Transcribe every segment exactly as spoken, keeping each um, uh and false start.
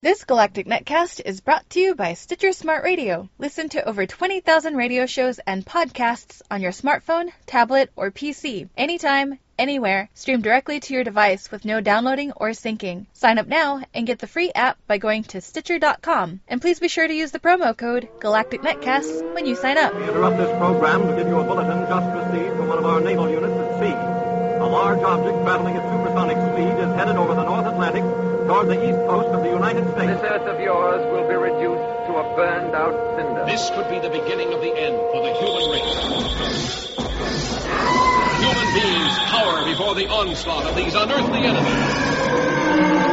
This Galactic Netcast is brought to you by Stitcher Smart Radio. Listen to over twenty thousand radio shows and podcasts on your smartphone, tablet, or P C. Anytime, anywhere. Stream directly to your device with no downloading or syncing. Sign up now and get the free app by going to Stitcher dot com. And please be sure to use the promo code Galactic Netcast when you sign up. We interrupt this program to give you a bulletin just received from one of our naval units at sea. A large object traveling at supersonic speed is headed over the North Atlantic toward the east coast of the United States. This earth of yours will be reduced to a burned-out cinder. This could be the beginning of the end for the human race. Human beings cower before the onslaught of these unearthly enemies.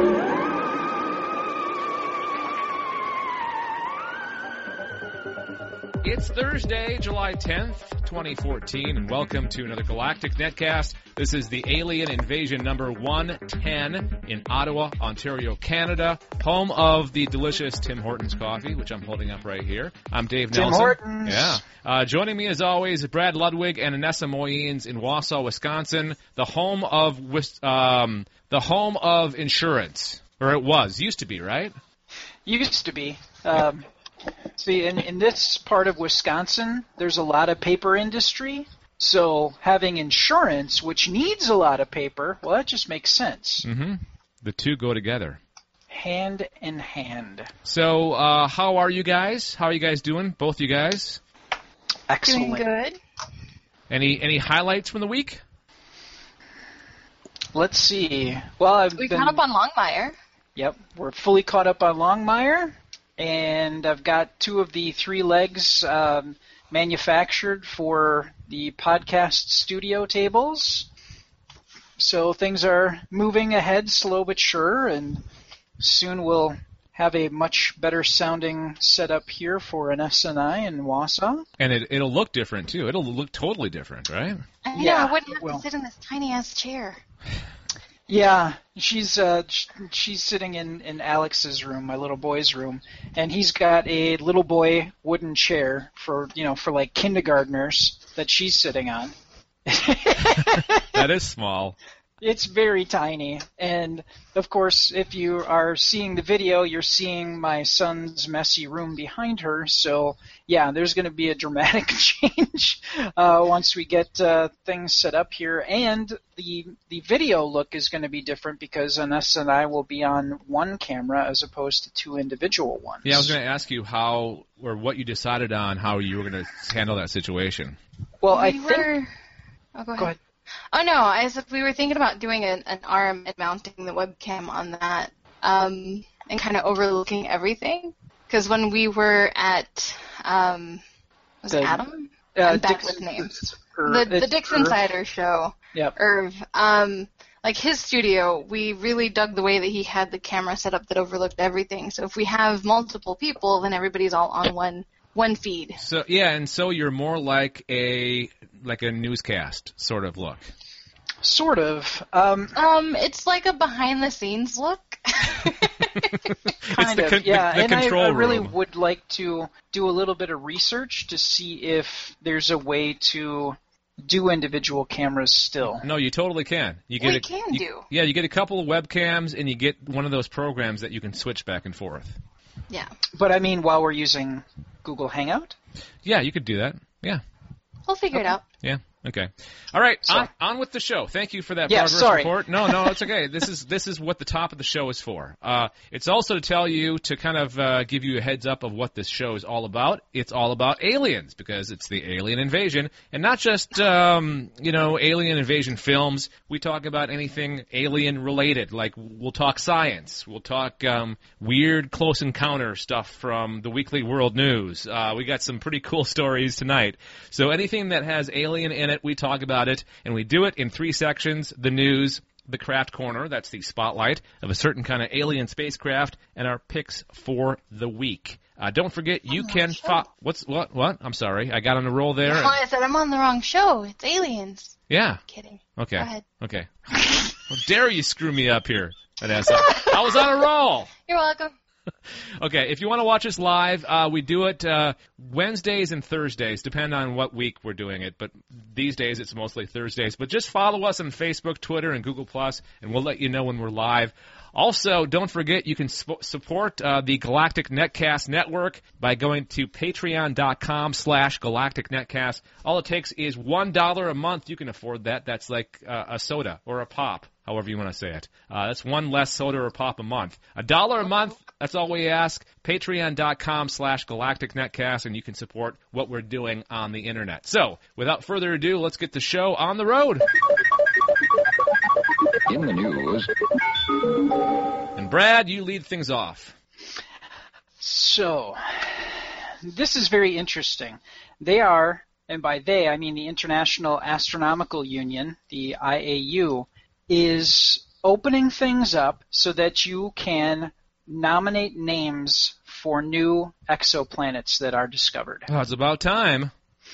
It's Thursday, July tenth, twenty fourteen, and welcome to another Galactic Netcast. This is the Alien Invasion number one ten in Ottawa, Ontario, Canada, home of the delicious Tim Hortons coffee, which I'm holding up right here. I'm Dave Tim Nelson. Hortons. Yeah. Uh, joining me, as always, Brad Ludwig and Anessa Moyens in Wausau, Wisconsin, the home of um, the home of insurance, or it was, used to be, right? Used to be. Um, see, in, in this part of Wisconsin, there's a lot of paper industry. So having insurance, which needs a lot of paper, well, that just makes sense. Mm-hmm. The two go together. Hand in hand. So, uh, how are you guys? How are you guys doing? Both you guys? Excellent. Doing good. Any any highlights from the week? Let's see. Well, I've We been... caught up on Longmire. Yep, we're fully caught up on Longmire, and I've got two of the three legs um, manufactured for the podcast studio tables. So things are moving ahead, slow but sure, and soon we'll have a much better sounding setup here for Anessa and I in Wausau. And it, it'll look different, too. It'll look totally different, right? I know, Yeah, I wouldn't have well. to sit in this tiny-ass chair. Yeah, she's uh, sh- she's sitting in, in Alex's room, my little boy's room, and he's got a little boy wooden chair for you know for like kindergartners that she's sitting on. That is small. It's very tiny, and of course, if you are seeing the video, you're seeing my son's messy room behind her. So, yeah, there's going to be a dramatic change uh, once we get uh, things set up here, and the the video look is going to be different because Anessa and I will be on one camera as opposed to two individual ones. Yeah, I was going to ask you how or what you decided on how you were going to handle that situation. Well, I we think. were... Oh, go ahead. Go ahead. Oh, no, I said we were thinking about doing an, an arm and mounting the webcam on that um, and kind of overlooking everything. Because when we were at, um, was The- it Adam? Uh, I'm back Dixon- with names. Er, The, the it's Dix Irv. Insider show, Yep. Irv. Um, like his studio, we really dug the way that he had the camera set up that overlooked everything. So if we have multiple people, then everybody's all on one one feed. So yeah, and so you're more like a like a newscast sort of look. Sort of. Um, Um, it's like a behind-the-scenes look. Kind the of, con- the- yeah. the and I, control I really room. would like to do a little bit of research to see if there's a way to do individual cameras still. No, you totally can. You get We a, can you- do. Yeah, you get a couple of webcams, and you get one of those programs that you can switch back and forth. Yeah, But I mean, while we're using Google Hangout. Yeah, you could do that. Yeah, we'll figure it out. yeah. Okay. All right, So- on, on with the show. Thank you for that Yeah, progress sorry. report. No, no, it's okay. This is this is what the top of the show is for. Uh, it's also to tell you to kind of uh, give you a heads up of what this show is all about. It's all about aliens because it's the alien invasion, and not just um, you know alien invasion films. We talk about anything alien related. Like we'll talk science. We'll talk um, weird close encounter stuff from the Weekly World News. Uh, we got some pretty cool stories tonight. So anything that has alien in it, we talk about it, and we do it in three sections: the news, the craft corner, that's the spotlight of a certain kind of alien spacecraft, and our picks for the week. Uh, don't forget, you can fo- what's what what? I'm sorry, I got on a roll there. Oh, I said I'm on the wrong show. It's aliens. Yeah. Kidding. Okay. Go ahead. Okay. How dare you screw me up here, Vanessa? I was on a roll. You're welcome. Okay, if you want to watch us live, uh, we do it uh, Wednesdays and Thursdays, depending on what week we're doing it. But these days it's mostly Thursdays. But just follow us on Facebook, Twitter, and Google Plus, and we'll let you know when we're live. Also, don't forget you can sp- support uh, the Galactic Netcast Network by going to patreon.com slash Galactic Netcast. All it takes is one dollar a month. You can afford that. That's like uh, a soda or a pop, however you want to say it. Uh, that's one less soda or pop a month. A dollar a month, that's all we ask. Patreon.com slash Galactic Netcast, and you can support what we're doing on the internet. So, without further ado, let's get the show on the road. In the news. And Brad, you lead things off. So, this is very interesting. They are, and by they I mean the International Astronomical Union, the I A U, is opening things up so that you can nominate names for new exoplanets that are discovered. Oh, it's about time.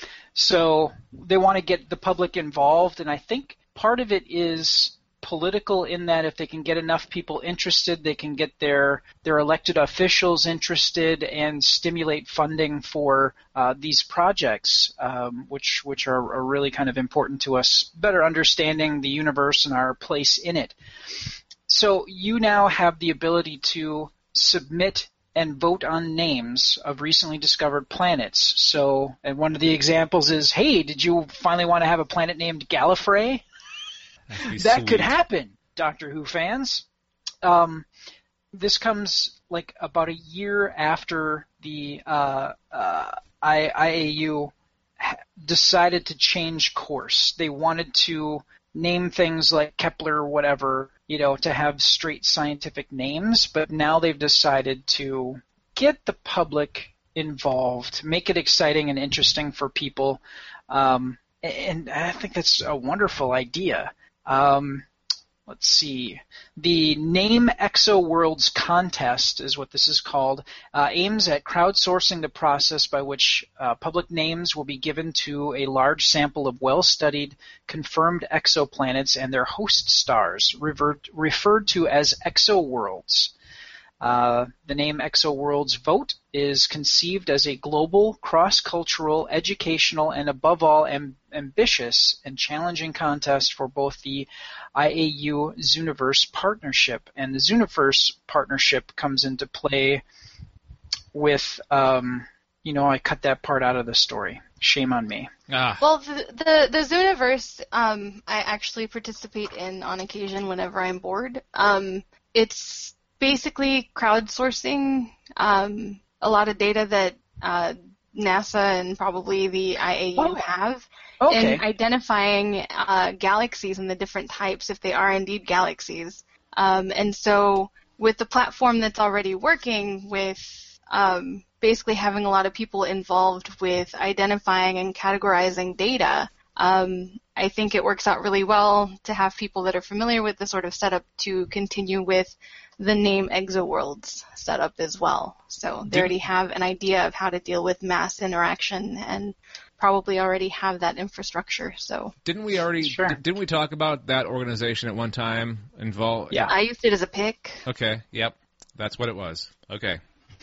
So they want to get the public involved, and I think part of it is political in that if they can get enough people interested, they can get their their elected officials interested and stimulate funding for uh, these projects, um, which which are, are really kind of important to us, better understanding the universe and our place in it. So you now have the ability to submit and vote on names of recently discovered planets. So, and one of the examples is, hey, did you finally want to have a planet named Gallifrey? That sweet. could happen, Doctor Who fans. Um, this comes like about a year after the uh, uh, I A U decided to change course. They wanted to name things like Kepler or whatever, you know, to have straight scientific names, but now they've decided to get the public involved, make it exciting and interesting for people, um, and I think that's a wonderful idea. Um, let's see. The Name ExoWorlds contest is what this is called, uh, aims at crowdsourcing the process by which uh, public names will be given to a large sample of well-studied, confirmed exoplanets and their host stars, revert, referred to as ExoWorlds. Uh, the name ExoWorlds Vote is conceived as a global, cross-cultural, educational, and above all am- ambitious and challenging contest for both the I A U Zooniverse Partnership. And the Zooniverse Partnership comes into play with, um, you know, I cut that part out of the story. Shame on me. Ah. Well, the the, the Zooniverse, um, I actually participate in on occasion whenever I'm bored. Um, it's basically crowdsourcing um, a lot of data that uh, NASA and probably the I A U Oh. have, Okay. and identifying uh, galaxies and the different types, if they are indeed galaxies. Um, and so with the platform that's already working with um, basically having a lot of people involved with identifying and categorizing data, um, I think it works out really well to have people that are familiar with the sort of setup to continue with the Name ExoWorlds setup as well. So they already have an idea of how to deal with mass interaction and probably already have that infrastructure. So Didn't we already? Sure. d- Didn't we talk about that organization at one time? Involved? Yeah. I used it as a pick. Okay. Yep. That's what it was. Okay.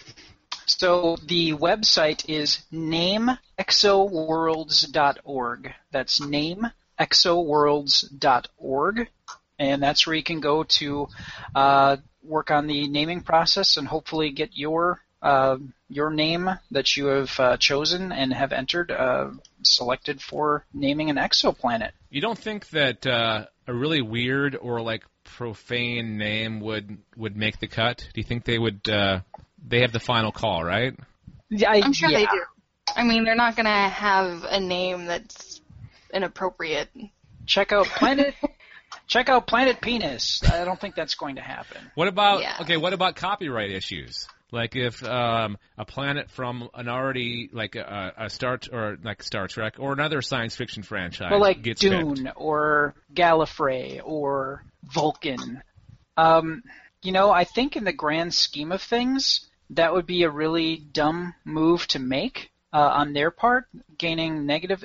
So the website is name exoworlds dot org. That's name exoworlds dot org, and that's where you can go to uh, work on the naming process and hopefully get your uh, your name that you have uh, chosen and have entered uh, selected for naming an exoplanet. You don't think that uh, a really weird or like profane name would would make the cut? Do you think they would? Uh, they have the final call, right? Yeah, I, I'm sure yeah. they do. I mean, they're not going to have a name that's inappropriate. Check out Planet. Check out Planet Penis. I don't think that's going to happen. What about Yeah. okay? What about copyright issues? Like if um, a planet from an already like a, a Star or like Star Trek or another science fiction franchise Well, like gets Dune picked. or Gallifrey or Vulcan. Um, you know, I think in the grand scheme of things, that would be a really dumb move to make uh, on their part, gaining negative.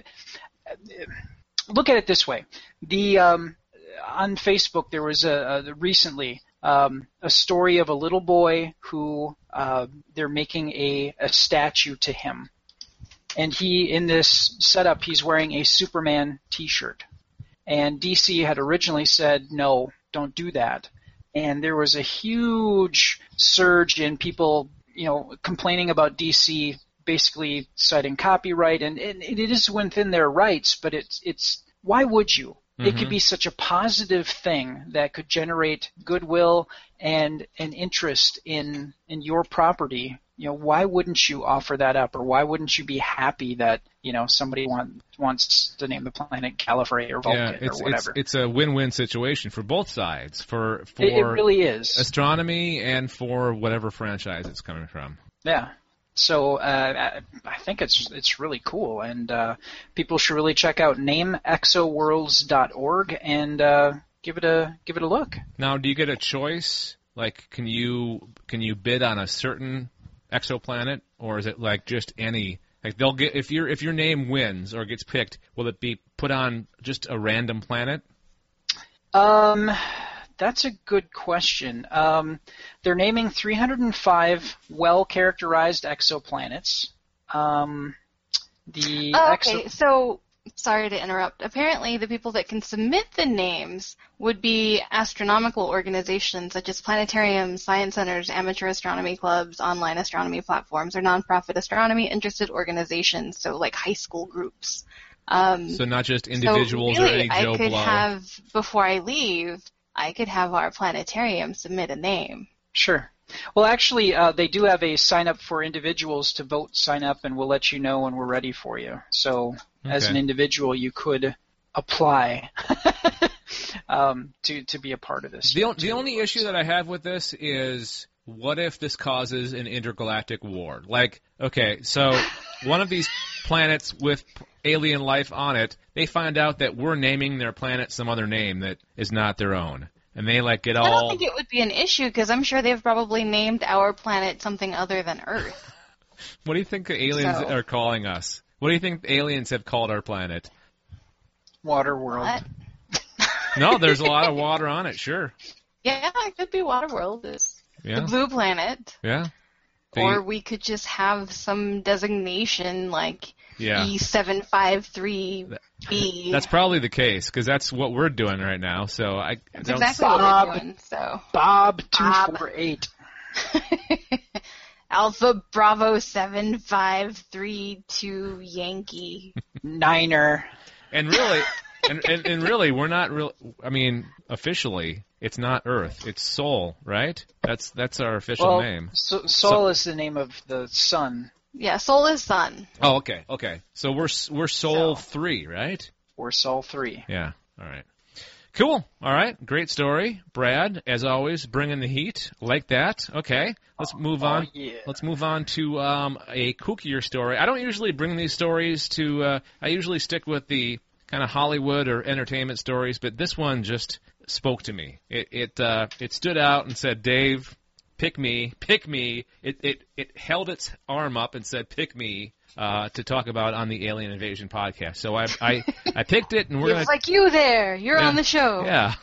Look at it this way: the um, on Facebook there was a, a recently um, a story of a little boy who uh, they're making a, a statue to him. And he, in this setup, he's wearing a Superman T-shirt. And D C had originally said, no, don't do that. and there was a huge surge in people, you know, complaining about D C basically citing copyright, and, and it is within their rights, but it's it's why would you? Mm-hmm. It could be such a positive thing that could generate goodwill and an interest in in your property. You know, why wouldn't you offer that up, or why wouldn't you be happy that, you know, somebody want, wants to name the planet Gallifrey or Vulcan yeah, it's, or whatever? It's, it's a win-win situation for both sides, for for it, it really is. astronomy and for whatever franchise it's coming from. Yeah. So uh, I think it's it's really cool, and uh, people should really check out name exoworlds dot org and uh, give it a give it a look. Now, do you get a choice? Like, can you can you bid on a certain exoplanet, or is it like just any? Like, they'll get if your if your name wins or gets picked, will it be put on just a random planet? Um. That's a good question. Um, they're naming three hundred five well-characterized exoplanets. Um, the oh, okay, exo- so sorry to interrupt. Apparently, the people that can submit the names would be astronomical organizations such as planetariums, science centers, amateur astronomy clubs, online astronomy platforms, or nonprofit astronomy interested organizations, so like high school groups. Um, so not just individuals so really, or any Joe I could Blow. have, before I leave, I could have our planetarium submit a name. Sure. Well, actually, uh, they do have a sign up for individuals to vote, sign up, and we'll let you know when we're ready for you. So okay. as an individual, you could apply um, to, to be a part of this. The, the only issue that I have with this is, what if this causes an intergalactic war? Like, okay, so one of these planets with alien life on it, they find out that we're naming their planet some other name that is not their own. And they, like, get all... I don't think it would be an issue, because I'm sure they've probably named our planet something other than Earth. What do you think the aliens so. are calling us? What do you think the aliens have called our planet? Waterworld. What? No, there's a lot of water on it, sure. Yeah, it could be Waterworld. It's Yeah. the blue planet. Yeah. The- Or we could just have some designation like Yeah. E seven five three B. That's probably the case, because that's what we're doing right now. So I That's don't exactly Bob. what we're doing. So Bob two four eight. Alpha Bravo seven five three two Yankee. Niner. And really, and, and, and really, we're not real. I mean, officially, it's not Earth. It's Sol, right? That's that's our official well, name. So, Sol is the name of the sun. Yeah, Sol is sun. Oh, okay, okay. So we're we're Sol So. three, right? Or Sol three. Yeah. All right. Cool. All right. Great story, Brad. As always, bringing the heat like that. Okay. Let's move Oh, on. yeah. Let's move on to um, a kookier story. I don't usually bring these stories to. Uh, I usually stick with the kind of Hollywood or entertainment stories, but this one just spoke to me. It it uh, it stood out and said, "Dave, pick me, pick me." It it it held its arm up and said, "Pick me." Uh, to talk about on the Alien Invasion podcast. So I I, I picked it, and we're It's gonna. like you there. You're Yeah. on the show. Yeah.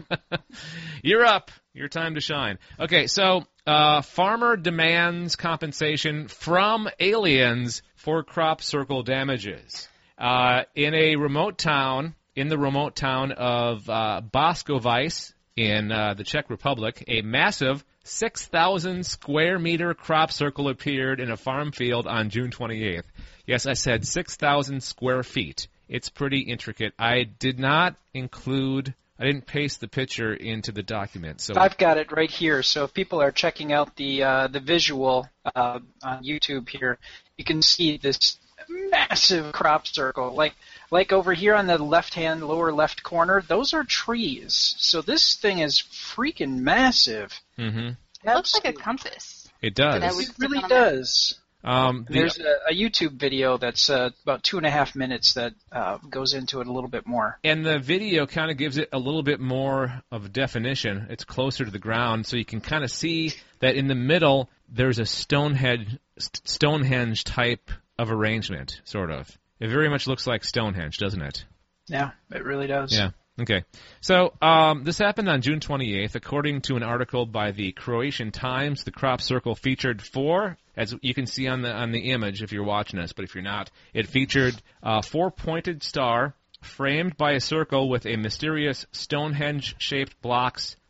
You're up. Your time to shine. Okay, so uh, farmer demands compensation from aliens for crop circle damages. Uh, in a remote town, in the remote town of uh, Boskovice in uh, the Czech Republic, a massive six thousand square meter crop circle appeared in a farm field on June twenty-eighth. Yes, I said six thousand square feet. It's pretty intricate. I did not include, I didn't paste the picture into the document. So I've got it right here. So if people are checking out the uh, the visual uh, on YouTube here, you can see this massive crop circle. Like like over here on the left-hand lower left corner, those are trees. So this thing is freaking massive. Mhm. It looks like a compass. It does. That I would It really stick on there. does. Um, the- There's a, a YouTube video that's uh, about two and a half minutes that uh, goes into it a little bit more. And the video kind of gives it a little bit more of a definition. It's closer to the ground, so you can kind of see that in the middle there's a Stonehenge, Stonehenge type of arrangement, sort of. It very much looks like Stonehenge, doesn't it? Yeah, it really does. Yeah. Okay. So um, this happened on June twenty-eighth. According to an article by the Croatian Times, the crop circle featured four, as you can see on the on the image if you're watching us, but if you're not, it featured a four-pointed star framed by a circle with a mysterious Stonehenge-shaped blocks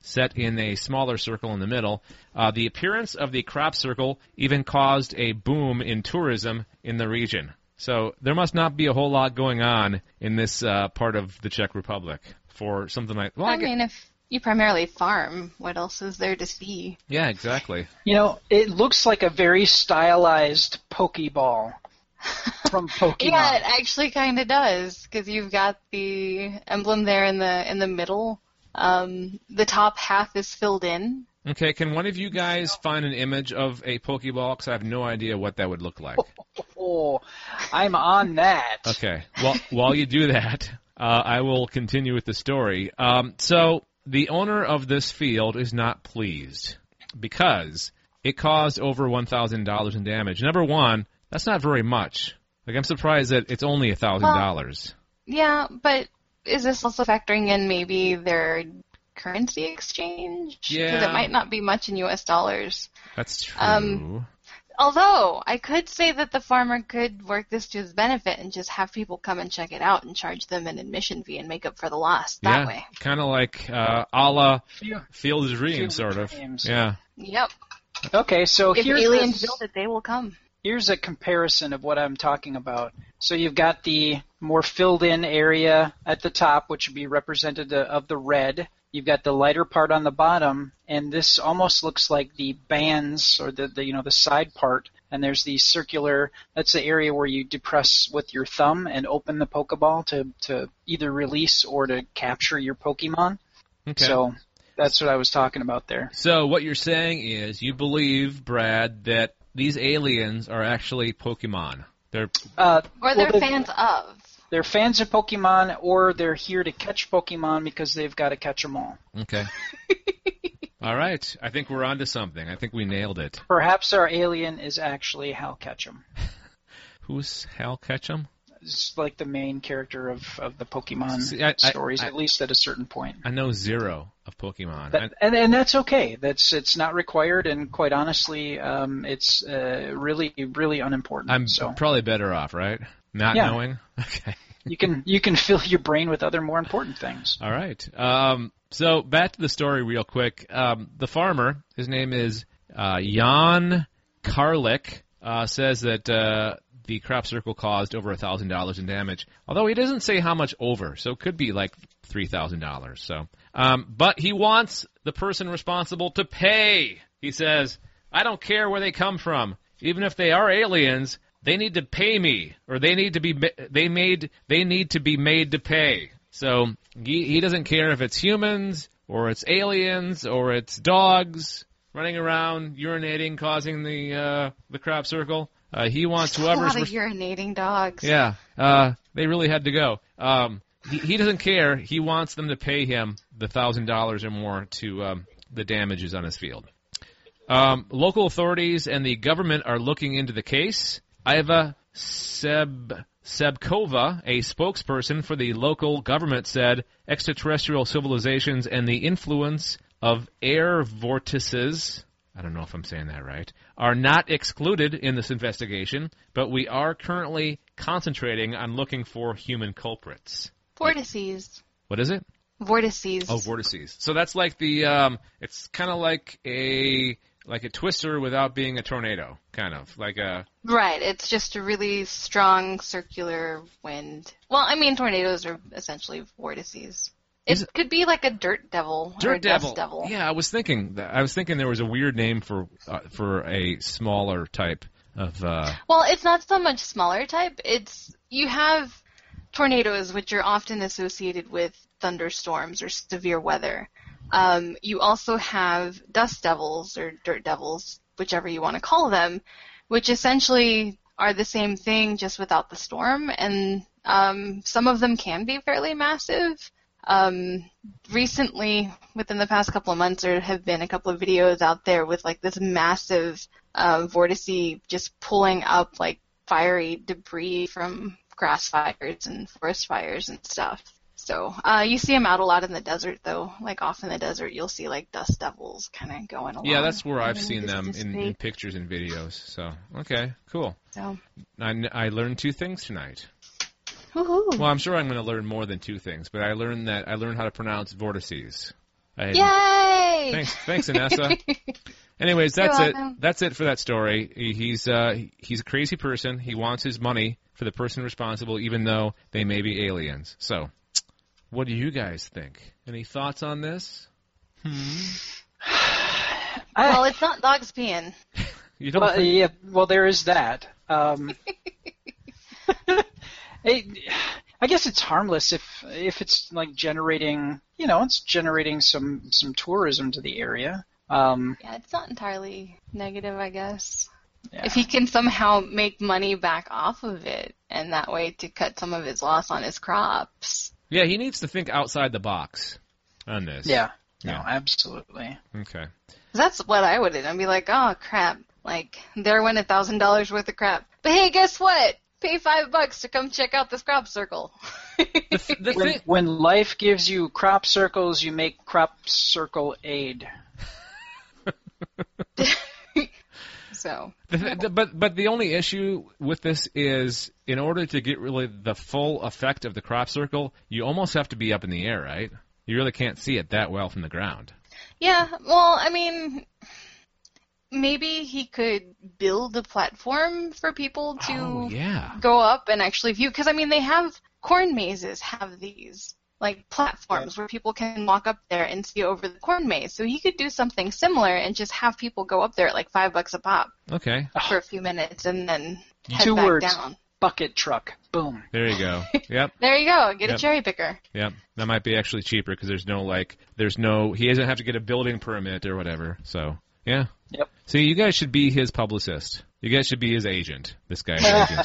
set in a smaller circle in the middle. Uh, the appearance of the crop circle even caused a boom in tourism in the region. So there must not be a whole lot going on in this uh, part of the Czech Republic for something like. Well, I I get- mean, if you primarily farm, what else is there to see? yeah, exactly. You know, it looks like a very stylized Pokeball from Pokemon. Yeah, it actually kind of does, because you've got the emblem there in the in the middle. Um, the top half is filled in. Okay, can one of you guys find an image of a Pokeball? Because I have no idea what that would look like. Oh, I'm on that. Okay, well, while you do that, uh, I will continue with the story. Um, so the owner of this field is not pleased because it caused over one thousand dollars in damage. Number one, that's not very much. Like, I'm surprised that it's only one thousand dollars. Yeah, but is this also factoring in maybe their currency exchange? Yeah. Because it might not be much in U S dollars. That's true. Um, Although, I could say that the farmer could work this to his benefit and just have people come and check it out and charge them an admission fee and make up for the loss that yeah, way. kind of like uh, a la Field- Field of Dreams, Field sort of of. Dreams. Yeah. Yep. Okay, so If here's aliens this- build it, they will come. Here's a comparison of what I'm talking about. So you've got the more filled-in area at the top, which would be representative of the red. You've got the lighter part on the bottom, and this almost looks like the bands or the, the you know the side part. And there's the circular. That's the area where you depress with your thumb and open the Pokeball to to either release or to capture your Pokemon. Okay. So that's what I was talking about there. So what you're saying is you believe, Brad, that these aliens are actually Pokemon. They're Uh, Or they're well, they- fans of. They're fans of Pokemon, or they're here to catch Pokemon because they've got to catch them all. okay. All right. I think we're onto something. I think we nailed it. Perhaps our alien is actually Hal Ketchum. Who's Hal Ketchum? It's like the main character of, of the Pokemon See, I- I- stories, I- at least at a certain point. I know zero of Pokemon. That, I- and and that's okay. That's it's not required, and quite honestly, um, it's uh, really really unimportant. I'm so probably better off, right? Not Yeah. knowing? Okay. you can you can fill your brain with other more important things. All right. Um, so back to the story real quick. Um, the farmer, his name is uh, Jan Karlik, uh, says that uh, the crop circle caused over one thousand dollars in damage, although he doesn't say how much over, so it could be like three thousand dollars. So, um, but he wants the person responsible to pay. He says, I don't care where they come from. Even if they are aliens, they need to pay me, or they need to be they made they need to be made to pay. So he, he doesn't care if it's humans or it's aliens or it's dogs running around urinating, causing the uh, the crop circle. Uh, he wants A whoever's lot of res- urinating dogs. yeah. Uh, they really had to go. Um, he, he doesn't care. He wants them to pay him the thousand dollars or more to um, the damages on his field. Um, local authorities and the government are looking into the case. Iva Seb Sebkova, a spokesperson for the local government, said extraterrestrial civilizations and the influence of air vortices, I don't know if I'm saying that right, are not excluded in this investigation, but we are currently concentrating on looking for human culprits. Vortices. What is it? Vortices. Oh, vortices. So that's like the, um, it's kind of like a, like a twister without being a tornado, kind of, like a... Right, it's just a really strong circular wind. Well, I mean, tornadoes are essentially vortices. It, Is it- could be like a dirt devil or a Dirt devil. dust devil. Yeah, I was thinking that, I was thinking there was a weird name for uh, for a smaller type of. Uh, Well, it's not so much smaller type. It's you have tornadoes, which are often associated with thunderstorms or severe weather. Um, you also have dust devils or dirt devils, whichever you want to call them, which essentially are the same thing just without the storm. And um, some of them can be fairly massive. Um, recently, within the past couple of months, there have been a couple of videos out there with like this massive uh, vortice just pulling up like fiery debris from grass fires and forest fires and stuff. So uh, you see them out a lot in the desert, though. Like off in the desert, you'll see like dust devils kind of going along. yeah, that's where I've and then seen they just them in, in dissipate. pictures and videos. So okay, cool. So, I, I learned two things tonight. woohoo! Well, I'm sure I'm going to learn more than two things, but I learned that I learned how to pronounce vortices. I had, Yay! Thanks, thanks, Anessa. Anyways, that's You're it. welcome. That's it for that story. He- He's uh, he's a crazy person. He wants his money for the person responsible, even though they may be aliens. So, what do you guys think? Any thoughts on this? Well, it's not dogs peeing. You don't Well, think? yeah, well, there is that. Um, it, I guess it's harmless if if it's like generating, you know, it's generating some some tourism to the area. Um, Yeah, it's not entirely negative, I guess. yeah. If he can somehow make money back off of it, and that way to cut some of his loss on his crops. Yeah, he needs to think outside the box on this. yeah, no, Yeah. absolutely. Okay. 'Cause that's what I would do. I'd be like, oh, crap. Like, there went a thousand dollars worth of crap. But hey, guess what? Pay five bucks to come check out this crop circle. The, the When, thing, when life gives you crop circles, you make crop circle aid. So, The, th- the, but but the only issue with this is, in order to get really the full effect of the crop circle, you almost have to be up in the air, right? You really can't see it that well from the ground. yeah, well, I mean, maybe he could build a platform for people to Oh yeah. go up and actually view. Because, I mean, they have, corn mazes have these, like, platforms where people can walk up there and see over the corn maze. So he could do something similar and just have people go up there at, like, five bucks a pop Okay. for a few minutes and then head Two back words. down. Bucket truck. Boom. There you go. Yep. There you go. Get Yep. a cherry picker. Yep. That might be actually cheaper because there's no like there's no he doesn't have to get a building permit or whatever. So yeah. Yep. See, you guys should be his publicist. You guys should be his agent. This guy's agent.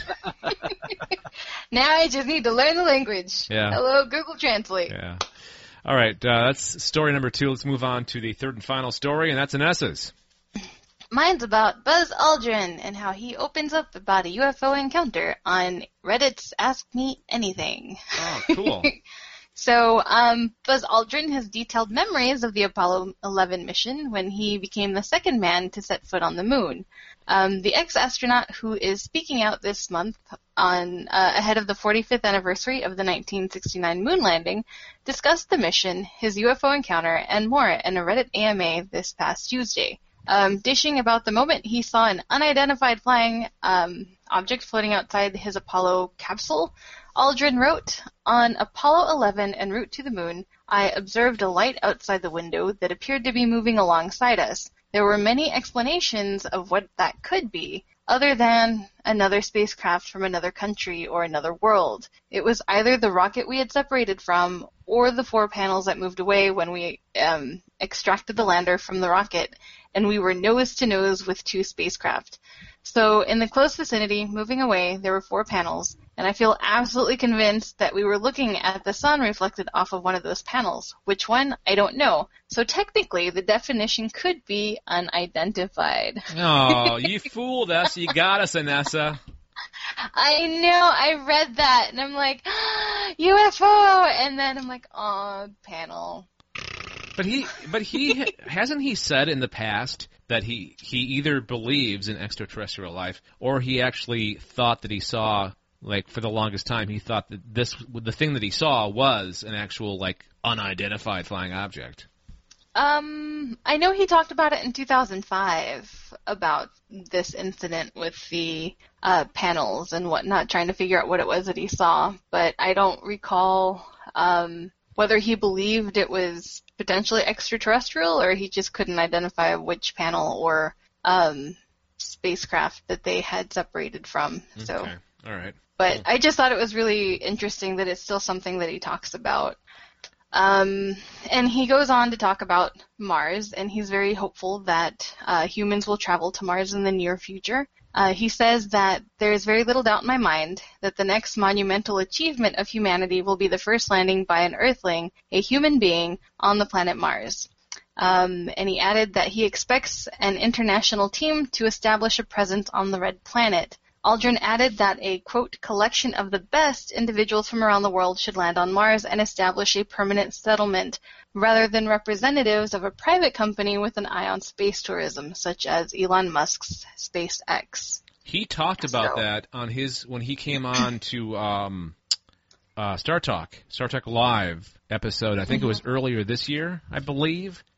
Now I just need to learn the language. Yeah. Hello, Google Translate. Yeah. All right. Uh, that's story number two. Let's move on to the third and final story, and that's Anessa's. Mine's about Buzz Aldrin and how he opens up about a U F O encounter on Reddit's Ask Me Anything. Oh, cool. So, um, Buzz Aldrin has detailed memories of the Apollo eleven mission when he became the second man to set foot on the moon. Um, the ex-astronaut who is speaking out this month on uh, ahead of the forty-fifth anniversary of the nineteen sixty-nine moon landing discussed the mission, his U F O encounter, and more in a Reddit A M A this past Tuesday. Um, dishing about the moment he saw an unidentified flying um, object floating outside his Apollo capsule, Aldrin wrote, "On Apollo eleven en route to the moon, I observed a light outside the window that appeared to be moving alongside us. There were many explanations of what that could be, other than another spacecraft from another country or another world. It was either the rocket we had separated from or the four panels that moved away when we um, extracted the lander from the rocket, and we were nose to nose with two spacecraft. So in the close vicinity, moving away, there were four panels, and I feel absolutely convinced that we were looking at the sun reflected off of one of those panels. Which one? I don't know. So technically, the definition could be unidentified." Oh, you fooled us. You got us, Anessa. I know, I read that, and I'm like, U F O! And then I'm like, oh, panel. But he, but he, hasn't he said in the past that he, he either believes in extraterrestrial life or he actually thought that he saw, like, for the longest time, he thought that this, the thing that he saw was an actual, like, unidentified flying object. Um, I know he talked about it in two thousand five, about this incident with the uh, panels and whatnot, trying to figure out what it was that he saw, but I don't recall um, whether he believed it was potentially extraterrestrial or he just couldn't identify which panel or um, spacecraft that they had separated from. So, Okay. All right. but Cool. I just thought it was really interesting that it's still something that he talks about. Um, and he goes on to talk about Mars, and he's very hopeful that uh, humans will travel to Mars in the near future. Uh, he says that there is very little doubt in my mind that the next monumental achievement of humanity will be the first landing by an Earthling, a human being, on the planet Mars. Um, and he added that he expects an international team to establish a presence on the Red Planet. Aldrin added that a, quote, collection of the best individuals from around the world should land on Mars and establish a permanent settlement, rather than representatives of a private company with an eye on space tourism, such as Elon Musk's SpaceX. He talked about So- that on his, when he came on to, um, uh, Star Talk, Star Trek Live episode. I think it was earlier this year, I believe.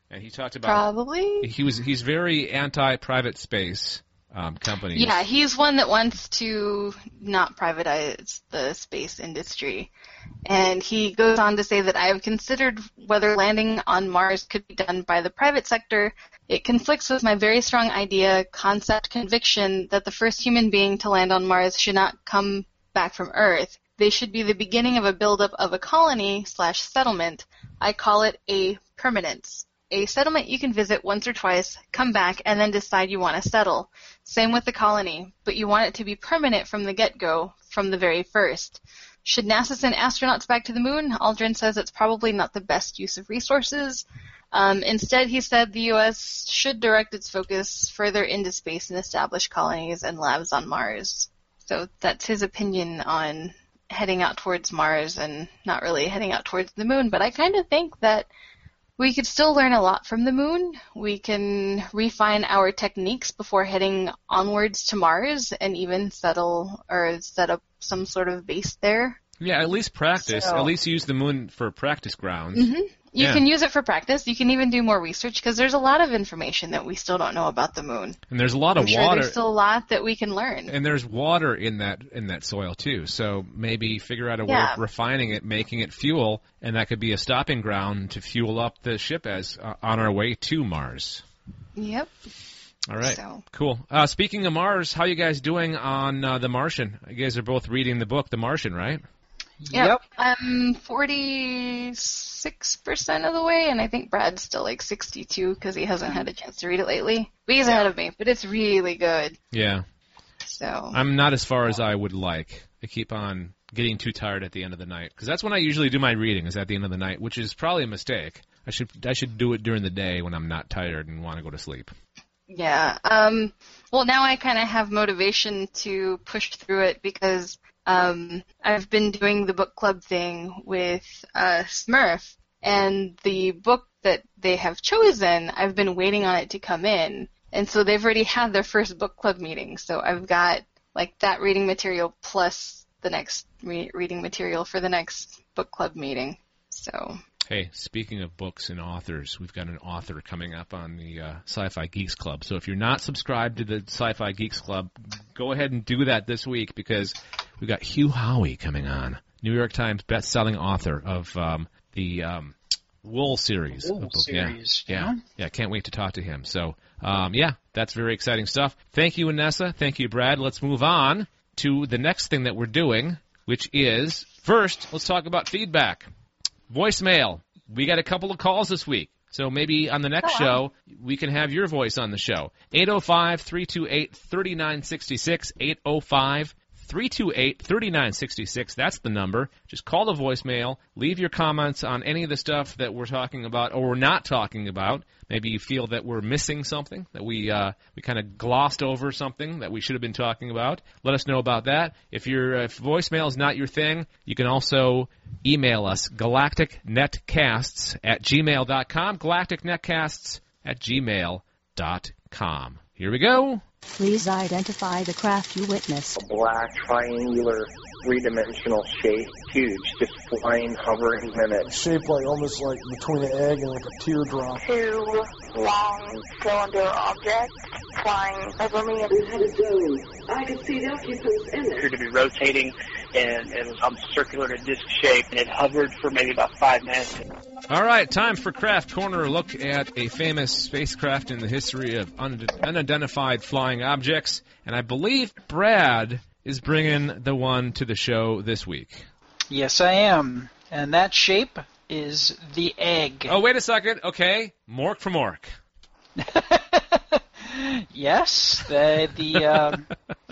And he talked about Probably. he was he's very anti-private space um, companies. Yeah, he's one that wants to not privatize the space industry. And he goes on to say that I have considered whether landing on Mars could be done by the private sector. It conflicts with my very strong idea, concept, conviction that the first human being to land on Mars should not come back from Earth. They should be the beginning of a buildup of a colony slash settlement. I call it a permanence. A settlement you can visit once or twice, come back, and then decide you want to settle. Same with the colony, but you want it to be permanent from the get-go, from the very first. Should NASA send astronauts back to the moon? Aldrin says it's probably not the best use of resources. Um, instead, he said the U S should direct its focus further into space and establish colonies and labs on Mars. So that's his opinion on heading out towards Mars and not really heading out towards the moon. But I kind of think that we could still learn a lot from the moon. We can refine our techniques before heading onwards to Mars and even settle or set up some sort of base there. Yeah, at least practice. So- At least use the moon for practice grounds. Mm-hmm. You Yeah. can use it for practice. You can even do more research because there's a lot of information that we still don't know about the moon. And there's a lot I'm of sure water. there's still a lot that we can learn. And there's water in that in that soil too. So maybe figure out a way Yeah. of refining it, making it fuel, and that could be a stopping ground to fuel up the ship as uh, on our way to Mars. Yep. All right, So- cool. Uh, speaking of Mars, how you guys doing on uh, The Martian? You guys are both reading the book, The Martian, right? Yep. I'm forty-six percent of the way, and I think Brad's still like sixty-two because he hasn't had a chance to read it lately. But he's ahead of me, but it's really good. Yeah. So I'm not as far as I would like. I keep on getting too tired at the end of the night because that's when I usually do my reading, is at the end of the night, which is probably a mistake. I should I should do it during the day when I'm not tired and want to go to sleep. yeah. Um, well, now I kind of have motivation to push through it because um, I've been doing the book club thing with uh, Smurf, and the book that they have chosen, I've been waiting on it to come in. And so they've already had their first book club meeting. So I've got like that reading material plus the next re- reading material for the next book club meeting. So Hey, speaking of books and authors, we've got an author coming up on the uh, Sci-Fi Geeks Club. So if you're not subscribed to the Sci-Fi Geeks Club, go ahead and do that this week because we've got Hugh Howey coming on, New York Times best-selling author of um, the um, Wool series. Wool of books. series, Yeah, yeah. yeah, yeah. Can't wait to talk to him. So, um, yeah, that's very exciting stuff. Thank you, Anessa. Thank you, Brad. Let's move on to the next thing that we're doing, which is, first, let's talk about feedback. Voicemail. We got a couple of calls this week. So maybe on the next show, we can have your voice on the show. eight oh five, three two eight, three nine six six, eight oh five, three two eight, three nine six six. That's the number. Just call the voicemail. Leave your comments on any of the stuff that we're talking about or we're not talking about. Maybe you feel that we're missing something, that we uh, we kind of glossed over something that we should have been talking about. Let us know about that. If your if voicemail is not your thing, you can also email us, galactic netcasts at gmail dot com, galactic netcasts at gmail dot com. Here we go. Please identify the craft you witnessed. Black, triangular, three-dimensional shape, huge, just flying, hovering in it. Shaped like almost like between an egg and like a teardrop. Two long cylinder objects flying over me. We had a dome. I could see the occupants in it. It appeared to be rotating, and it was um, circular in a disc shape, and it hovered for maybe about five minutes. All right, time for Craft Corner. A look at a famous spacecraft in the history of un- unidentified flying objects. And I believe Brad is bringing the one to the show this week. Yes, I am. And that shape is the egg. Oh, wait a second. Okay, Mork from Mork. Yes, the the um,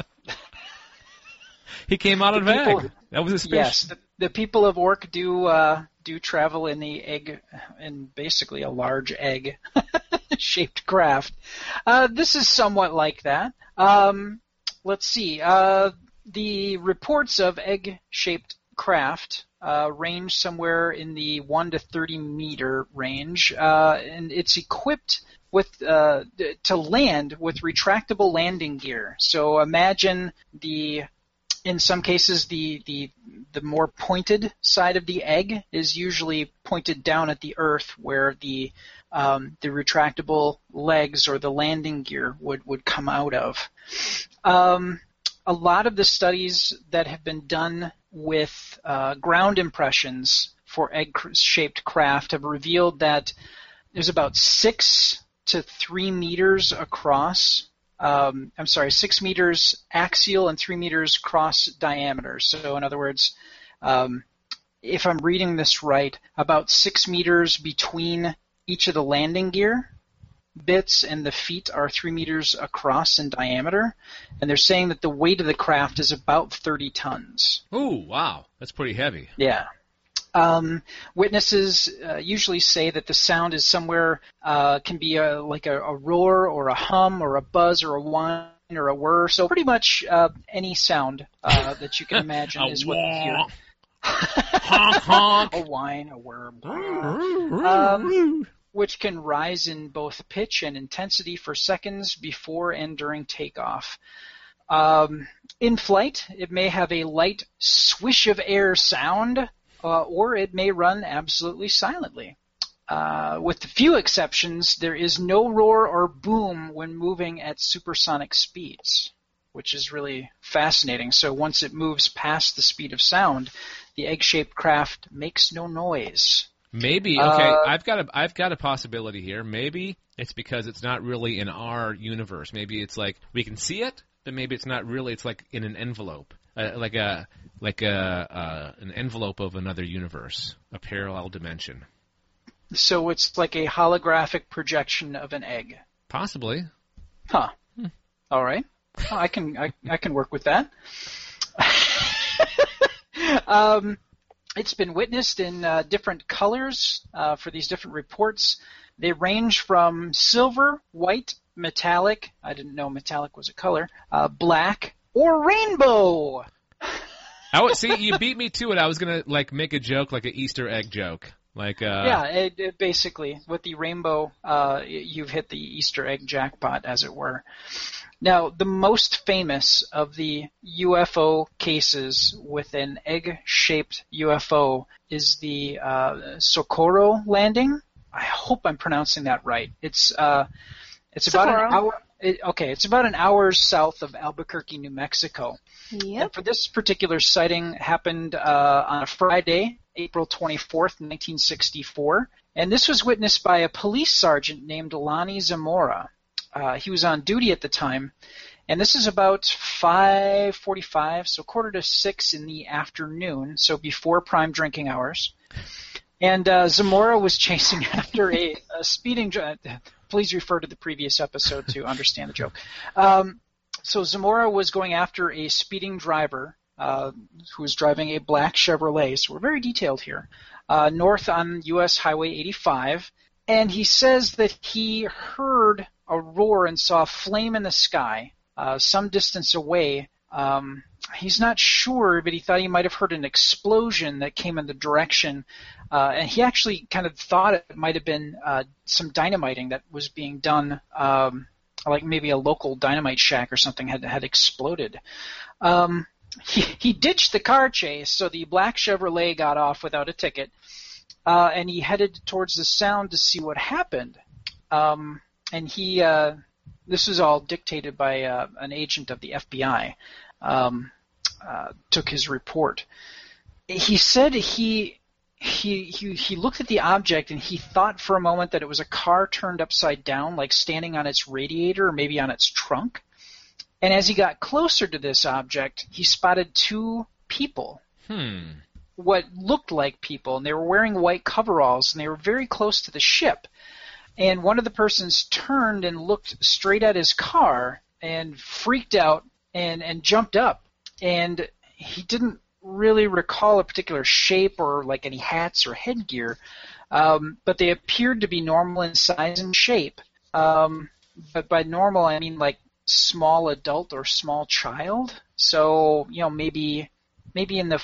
he came out of the an people- egg. That was a space. yes, the, the people of Orc do uh, do travel in the egg, in basically a large egg shaped craft. Uh, this is somewhat like that. Um, let's see. Uh, the reports of egg-shaped craft uh, range somewhere in the one to thirty meter range, uh, and it's equipped with uh, to land with retractable landing gear. So imagine the in some cases, the, the the more pointed side of the egg is usually pointed down at the Earth, where the um, the retractable legs or the landing gear would, would come out of. Um, a lot of the studies that have been done with uh, ground impressions for egg-shaped craft have revealed that there's about six to three meters across. Um, I'm sorry, six meters axial and three meters cross diameter. So in other words, um, if I'm reading this right, about six meters between each of the landing gear bits and the feet are three meters across in diameter. And they're saying that the weight of the craft is about thirty tons. Ooh, wow. That's pretty heavy. Yeah. Um, witnesses uh, usually say that the sound is somewhere, uh, can be a, like a, a roar or a hum or a buzz or a whine or a whir. So pretty much uh, any sound uh, that you can imagine is what you hear. Honk, honk. A whine, a whir. um, which can rise in both pitch and intensity for seconds before and during takeoff. Um, in flight, it may have a light swish of air sound, Uh, or it may run absolutely silently. Uh, with a few exceptions, there is no roar or boom when moving at supersonic speeds, which is really fascinating. So once it moves past the speed of sound, the egg-shaped craft makes no noise. Maybe okay. Uh, I've got a I've got a possibility here. Maybe it's because it's not really in our universe. Maybe it's like we can see it, but maybe it's not really. It's like in an envelope, uh, like a like a uh, an envelope of another universe, a parallel dimension. So it's like a holographic projection of an egg. Possibly. Huh. Hmm. All right. Well, I can I, I can work with that. um, it's been witnessed in uh, different colors uh, for these different reports. They range from silver, white, metallic. I didn't know metallic was a color. Uh, black or rainbow. I would see you beat me to it. I was gonna like make a joke, like an Easter egg joke, like uh. Yeah, it, it basically with the rainbow, uh, you've hit the Easter egg jackpot, as it were. Now, the most famous of the U F O cases with an egg-shaped U F O is the uh, Socorro landing. I hope I'm pronouncing that right. It's uh, it's about Socorro. an hour. It, okay, it's about an hour south of Albuquerque, New Mexico. Yep. And for this particular sighting, happened uh, on a Friday, April twenty-fourth, nineteen sixty-four, and this was witnessed by a police sergeant named Lonnie Zamora. Uh, he was on duty at the time, and this is about five forty-five, so quarter to six in the afternoon, so before prime drinking hours. And uh, Zamora was chasing after a, a speeding driver. Please refer to the previous episode to understand the joke. Um, so Zamora was going after a speeding driver uh, who was driving a black Chevrolet, so we're very detailed here, uh, north on U S Highway eighty-five, and he says that he heard a roar and saw a flame in the sky uh, some distance away. Um, he's not sure, but he thought he might have heard an explosion that came in the direction, uh, and he actually kind of thought it might have been uh, some dynamiting that was being done, um, like maybe a local dynamite shack or something had had exploded. Um, he, he ditched the car chase, so the black Chevrolet got off without a ticket, uh, and he headed towards the sound to see what happened. Um, and he, uh, this was all dictated by uh, an agent of the F B I. Um, uh, took his report. He said he, he he he looked at the object and he thought for a moment that it was a car turned upside down, like standing on its radiator or maybe on its trunk. And as he got closer to this object, he spotted two people. Hmm. What looked like people, and they were wearing white coveralls, and they were very close to the ship. And one of the persons turned and looked straight at his car and freaked out and, and jumped up. And he didn't really recall a particular shape or like any hats or headgear, um, but they appeared to be normal in size and shape. Um, but by normal, I mean like small adult or small child. So, you know, maybe maybe in the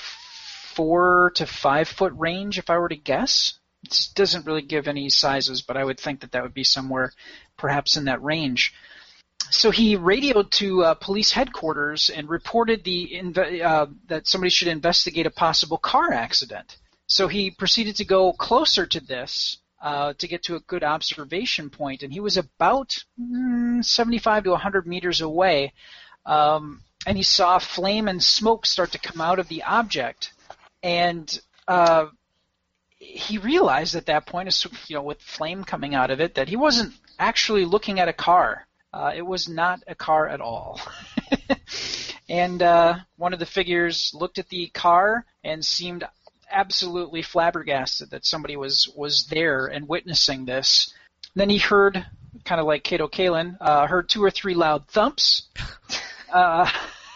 four to five foot range, if I were to guess. It doesn't really give any sizes, but I would think that that would be somewhere perhaps in that range. So he radioed to uh, police headquarters and reported the inve- uh, that somebody should investigate a possible car accident. So he proceeded to go closer to this, uh, to get to a good observation point, and he was about mm, seventy-five to one hundred meters away, um, and he saw flame and smoke start to come out of the object, and uh, he realized at that point, you know, with flame coming out of it, that he wasn't actually looking at a car. Uh, it was not a car at all. And uh, one of the figures looked at the car and seemed absolutely flabbergasted that somebody was, was there and witnessing this. Then he heard, kind of like Kato Kalin, uh, heard two or three loud thumps, uh,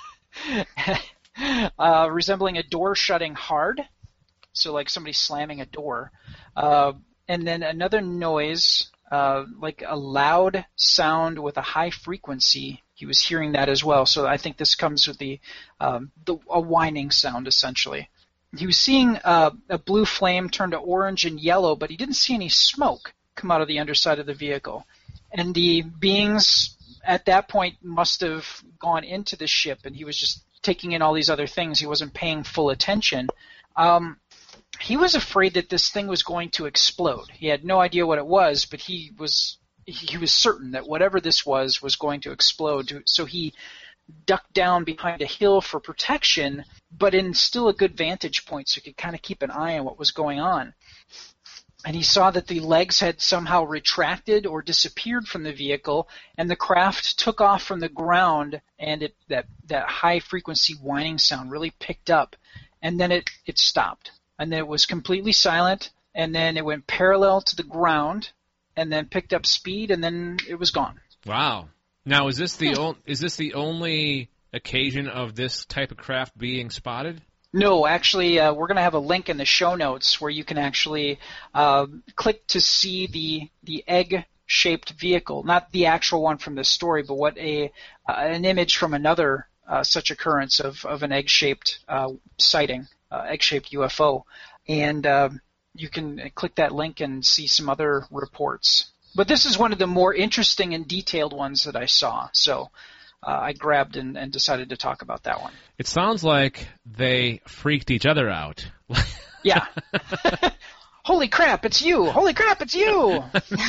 uh, resembling a door shutting hard, so like somebody slamming a door. Uh, and then another noise, uh, like a loud sound with a high frequency. He was hearing that as well, so I think this comes with the, um, the a whining sound, essentially. He was seeing uh, a blue flame turn to orange and yellow, but he didn't see any smoke come out of the underside of the vehicle. And the beings at that point must have gone into the ship, and he was just taking in all these other things. He wasn't paying full attention. Um, he was afraid that this thing was going to explode. He had no idea what it was, but he was... he was certain that whatever this was was going to explode. So he ducked down behind a hill for protection, but in still a good vantage point so he could kind of keep an eye on what was going on. And he saw that the legs had somehow retracted or disappeared from the vehicle, and the craft took off from the ground, and it, that, that high-frequency whining sound really picked up. And then it, it stopped. And then it was completely silent, and then it went parallel to the ground, and then picked up speed, and then it was gone. Wow. Now, is this the o- is this the only occasion of this type of craft being spotted? No, actually, uh, we're going to have a link in the show notes where you can actually uh, click to see the the egg-shaped vehicle, not the actual one from the story, but what a uh, an image from another uh, such occurrence of, of an egg-shaped uh, sighting, uh, egg-shaped U F O. And... Uh, you can click that link and see some other reports. But this is one of the more interesting and detailed ones that I saw, so uh, I grabbed and, and decided to talk about that one. It sounds like they freaked each other out. Yeah. Holy crap, it's you! Holy crap, it's you!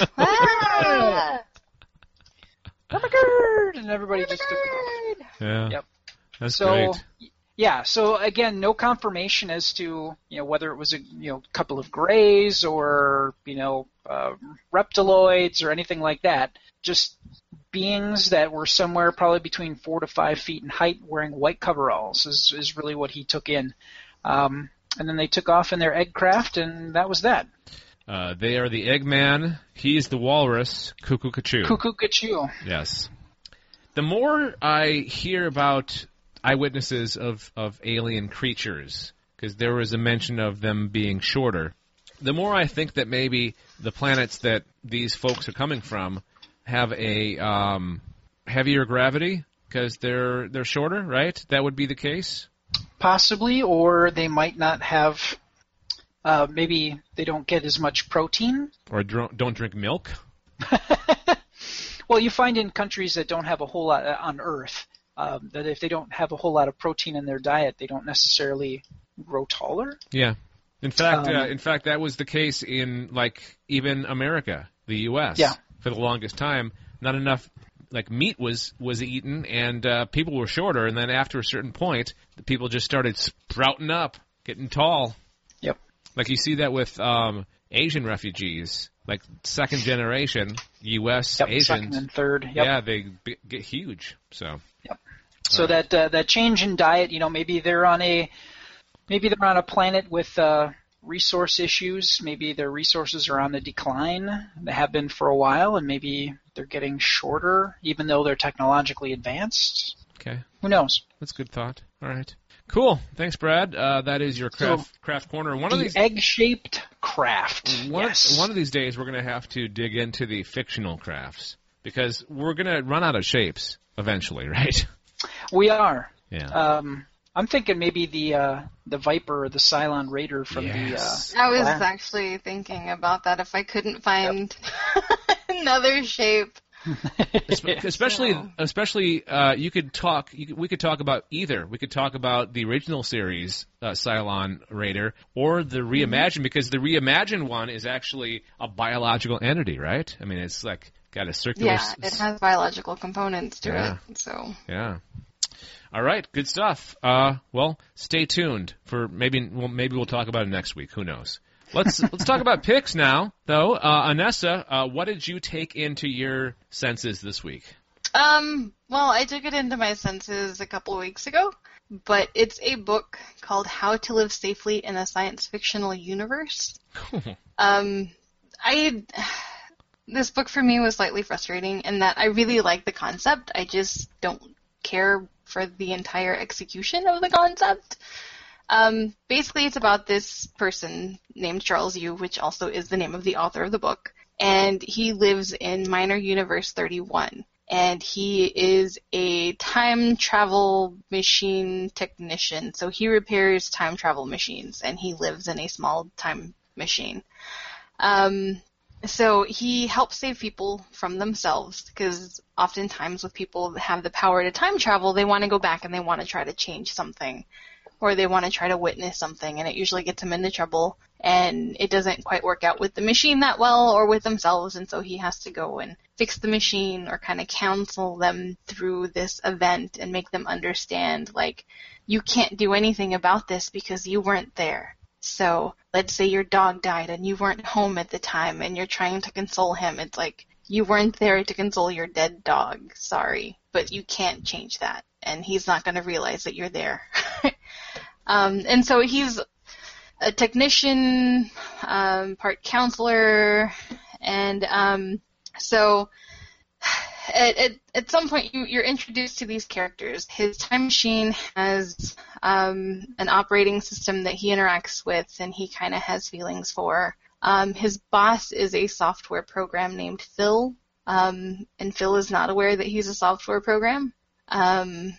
Ah! Oh my God! And everybody just took it. Yeah. Yep. That's so, great. Yeah, so again, no confirmation as to, you know, whether it was a, you know, couple of grays or, you know, uh, reptiloids or anything like that. Just beings that were somewhere probably between four to five feet in height wearing white coveralls is, is really what he took in. Um, and then they took off in their egg craft, and that was that. Uh, they are the Eggman. He's the walrus, Cuckoo-Cachoo. Cuckoo-Cachoo. Yes. The more I hear about eyewitnesses of, of alien creatures, because there was a mention of them being shorter, the more I think that maybe the planets that these folks are coming from have a um, heavier gravity because they're they're shorter, right? That would be the case? Possibly, or they might not have, uh, maybe they don't get as much protein. Or dr- don't drink milk? Well, you find in countries that don't have a whole lot on Earth, Um, that if they don't have a whole lot of protein in their diet, they don't necessarily grow taller. Yeah. In fact, Um, uh, in fact, that was the case in, like, even America, the U S Yeah. For the longest time. Not enough, like, meat was, was eaten, and uh, people were shorter, and then after a certain point, the people just started sprouting up, getting tall. Yep. Like, you see that with um, Asian refugees, like, second generation U S Yep, Asians. second and third. Yep. Yeah, they b- get huge, so... Yep. So that uh, that change in diet, you know, maybe they're on a maybe they're on a planet with uh, resource issues. Maybe their resources are on the decline. They have been for a while, and maybe they're getting shorter, even though they're technologically advanced. Okay. Who knows? That's a good thought. All right. Cool. Thanks, Brad. Uh, that is your craft So, craft corner. One the of these egg-shaped craft. One, yes. one of these days, we're going to have to dig into the fictional crafts because we're going to run out of shapes eventually, right? We are. Yeah. Um, I'm thinking maybe the uh, the Viper or the Cylon Raider from Yes. the. Uh, I was Glass. actually thinking about that if I couldn't find another shape. especially, especially, uh, you could talk. You could, we could talk about either. We could talk about the original series, uh, Cylon Raider, or the reimagined, mm-hmm. because the reimagined one is actually a biological entity, right? I mean, it's like got a circular. Yeah, it has biological components to yeah. it. So. Yeah. All right, good stuff. Uh, well, stay tuned for maybe. Well, maybe we'll talk about it next week. Who knows? Let's let's talk about picks now, though. Uh, Anessa, uh, what did you take into your senses this week? Um, well, I took it into my senses a couple of weeks ago, but it's a book called How to Live Safely in a Science Fictional Universe. um, I this book for me was slightly frustrating in that I really like the concept. I just don't care for the entire execution of the concept. Um, basically, it's about this person named Charles Yu, which also is the name of the author of the book, and he lives in Minor Universe thirty-one, and he is a time travel machine technician, so he repairs time travel machines, and he lives in a small time machine. Um, so he helps save people from themselves, because oftentimes with people that have the power to time travel, they want to go back and they want to try to change something, or they want to try to witness something, and it usually gets them into trouble, and it doesn't quite work out with the machine that well or with themselves, and so he has to go and fix the machine or kind of counsel them through this event and make them understand, like, you can't do anything about this because you weren't there. So let's say your dog died and you weren't home at the time and you're trying to console him. It's like, you weren't there to console your dead dog. Sorry, but you can't change that, and he's not going to realize that you're there. Um, and so he's a technician, um, part counselor, and um, so at, at, at some point you, you're introduced to these characters. His time machine has um, an operating system that he interacts with and he kind of has feelings for. Um, his boss is a software program named Phil, um, and Phil is not aware that he's a software program. Um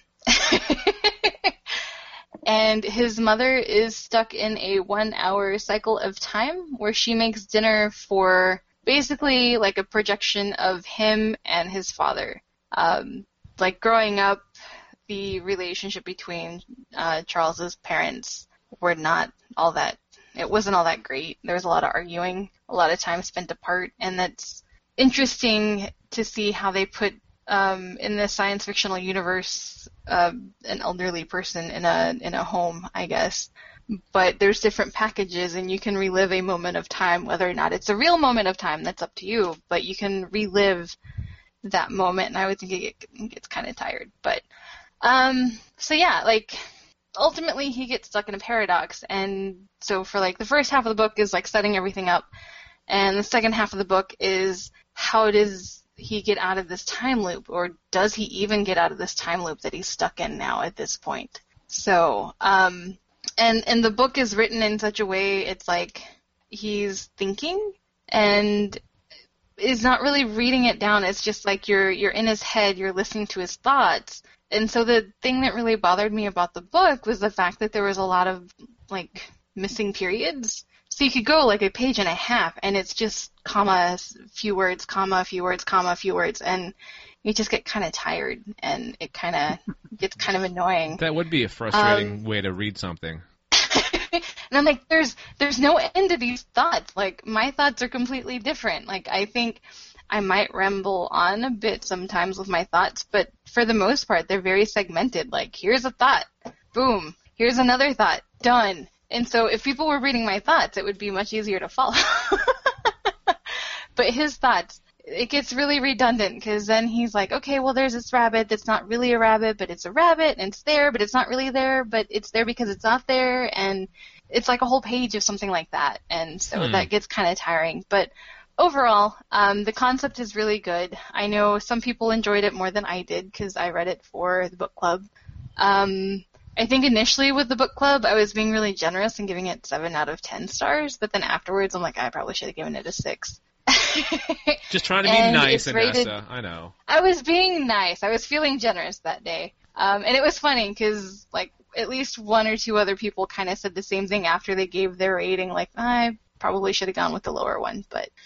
And his mother is stuck in a one-hour cycle of time where she makes dinner for basically like a projection of him and his father. Um, like growing up, the relationship between uh, Charles's parents were not all that, it wasn't all that great. There was a lot of arguing, a lot of time spent apart, and that's interesting to see how they put Um, in the science fictional universe, uh, an elderly person in a in a home, I guess. But there's different packages, and you can relive a moment of time, whether or not it's a real moment of time. That's up to you. But you can relive that moment, and I would think it, it gets kind of tired. But um, so yeah, like ultimately he gets stuck in a paradox, and so for like the first half of the book is like setting everything up, and the second half of the book is how does he get out of this time loop, or does he even get out of this time loop that he's stuck in now at this point? So, um, and and the book is written in such a way it's like he's thinking and is not really reading it down. It's just like you're you're in his head, you're listening to his thoughts. And so the thing that really bothered me about the book was the fact that there was a lot of like missing periods. So you could go like a page and a half, and it's just comma, few words, comma, few words, comma, few words, and you just get kind of tired, and it kind of gets kind of annoying. That would be a frustrating um, way to read something. And I'm like, there's there's no end to these thoughts. Like, my thoughts are completely different. Like, I think I might ramble on a bit sometimes with my thoughts, but for the most part, they're very segmented. Like, here's a thought, boom, here's another thought, done. And so if people were reading my thoughts, it would be much easier to follow. But his thoughts, it gets really redundant, because then he's like, okay, well, there's this rabbit that's not really a rabbit, but it's a rabbit, and it's there, but it's not really there, but it's there because it's not there, and it's like a whole page of something like that, and so hmm. that gets kind of tiring. But overall, um, the concept is really good. I know some people enjoyed it more than I did, because I read it for the book club. Um, I think initially with the book club, I was being really generous and giving it seven out of ten stars, but then afterwards, I'm like, I probably should have given it a six. Just trying to be and nice, rated, Anessa. I know. I was being nice. I was feeling generous that day. Um, and it was funny because, like, at least one or two other people kind of said the same thing after they gave their rating. Like, I probably should have gone with the lower one. But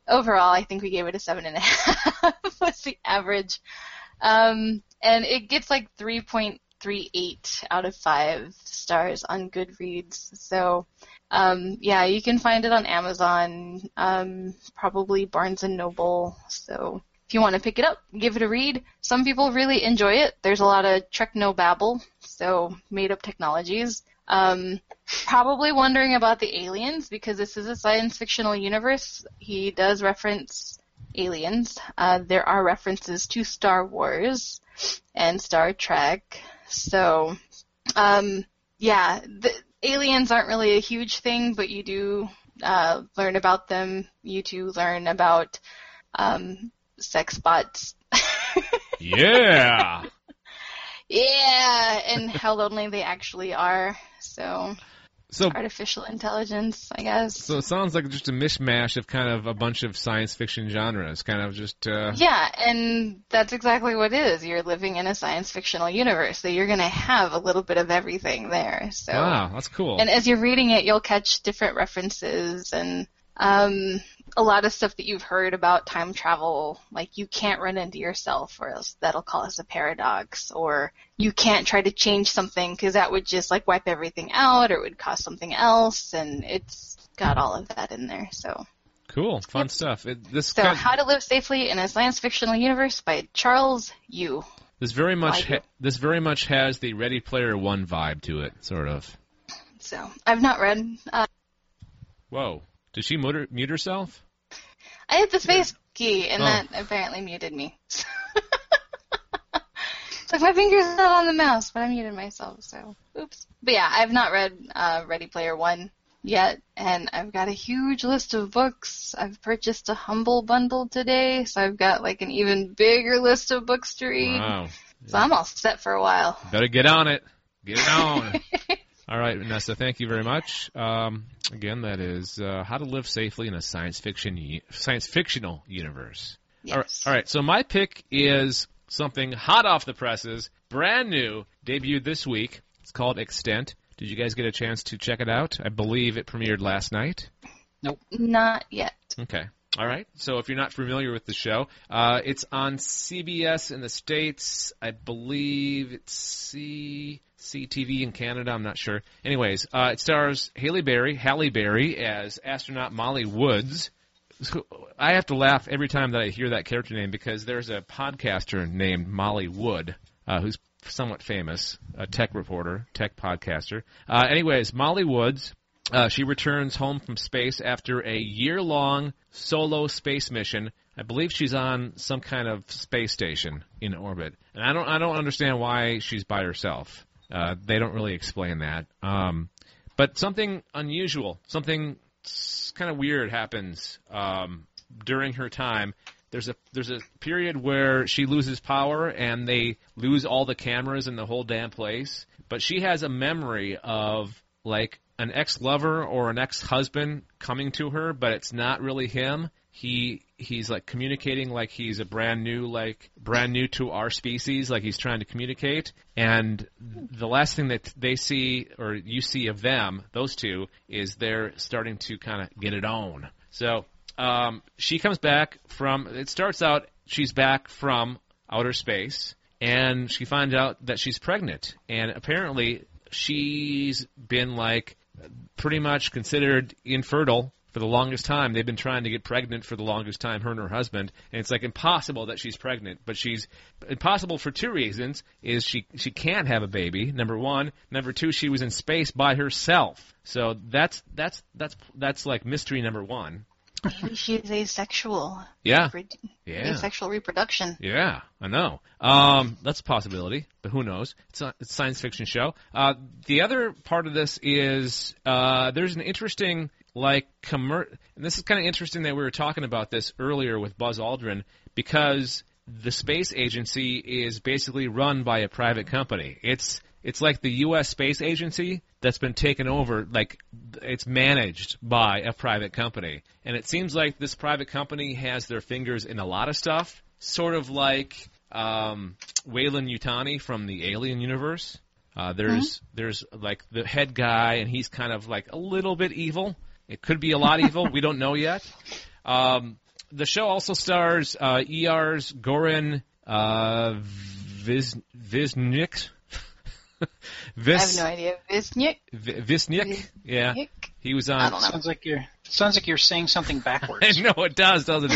overall, I think we gave it a seven and a half. Was the average, um, and it gets like three point three eight out of five stars on Goodreads. So, um, yeah, you can find it on Amazon, um, probably Barnes and Noble. So, if you want to pick it up, give it a read. Some people really enjoy it. There's a lot of techno-babble, so made-up technologies. Um, probably wondering about the aliens, because this is a science fictional universe. He does reference aliens. Uh, there are references to Star Wars and Star Trek. So, um, yeah, the aliens aren't really a huge thing, but you do uh, learn about them. You do learn about um, sex bots. Yeah! Yeah, and how lonely they actually are. So, so artificial intelligence, I guess. So it sounds like just a mishmash of kind of a bunch of science fiction genres, kind of just... Uh... Yeah, and that's exactly what it is. You're living in a science fictional universe, so you're going to have a little bit of everything there. So, wow, that's cool. And as you're reading it, you'll catch different references and um, a lot of stuff that you've heard about time travel, like you can't run into yourself or else that'll cause a paradox, or you can't try to change something because that would just like wipe everything out or it would cause something else, and it's got all of that in there. So cool, fun yep. stuff. It, this so kind How to Live Safely in a Science Fictional Universe by Charles Yu. This very much ha- this very much has the Ready Player One vibe to it, sort of. So I've not read. Uh, Whoa. Did she mute, her, mute herself? I hit the space key, and oh. that apparently muted me. It's like my finger's not on the mouse, but I muted myself, so oops. But yeah, I've not read uh, Ready Player One yet, and I've got a huge list of books. I've purchased a Humble bundle today, so I've got like an even bigger list of books to read. Wow. So I'm all set for a while. Better get on it. Get it on. All right, Vanessa, thank you very much. Um, again, that is uh, How to Live Safely in a Science Fiction Science Fictional Universe. Yes. All right, all right, so my pick is something hot off the presses, brand new, debuted this week. It's called Extent. Did you guys get a chance to check it out? I believe it premiered last night. Nope. Not yet. Okay. All right. So if you're not familiar with the show, uh, it's on C B S in the States. I believe it's C C T V in Canada. I'm not sure. Anyways, uh, it stars Halle Berry, Halle Berry as astronaut Molly Woods. I have to laugh every time that I hear that character name because there's a podcaster named Molly Wood uh, who's somewhat famous, a tech reporter, tech podcaster. Uh, anyways, Molly Woods. Uh, she returns home from space after a year-long solo space mission. I believe she's on some kind of space station in orbit, and I don't I don't understand why she's by herself. Uh, they don't really explain that. Um, but something unusual, something kind of weird happens um, during her time. There's a there's a period where she loses power and they lose all the cameras in the whole damn place. But she has a memory of like an ex-lover or an ex-husband coming to her, but it's not really him. He he's like communicating like he's a brand new like brand new to our species, like he's trying to communicate. And the last thing that they see or you see of them, those two, is they're starting to kind of get it on. So um, she comes back from. It starts out she's back from outer space, and she finds out that she's pregnant, and apparently she's been like pretty much considered infertile for the longest time. They've been trying to get pregnant for the longest time, her and her husband, and it's like impossible that she's pregnant. But she's impossible for two reasons: is she she can't have a baby, number one. Number two, she was in space by herself. So that's that's that's that's like mystery number one. Maybe she's asexual. Yeah. Re- yeah. Asexual reproduction. Yeah, I know. Um, that's a possibility, but who knows? It's a, it's a science fiction show. Uh, the other part of this is uh, there's an interesting, like, commer- and this is kind of interesting that we were talking about this earlier with Buzz Aldrin, because the space agency is basically run by a private company. It's It's like the U S Space Agency that's been taken over, like it's managed by a private company. And it seems like this private company has their fingers in a lot of stuff, sort of like um, Weyland Yutani from the Alien universe. Uh, there's mm-hmm. there's like the head guy, and he's kind of like a little bit evil. It could be a lot evil. We don't know yet. Um, the show also stars uh, E R's Goran uh, Viz, Viznik. Vis, I have no idea. Visnik? V- Visnik? Yeah. He was on... I don't know. Sounds like you're, sounds like you're saying something backwards. I know it does, doesn't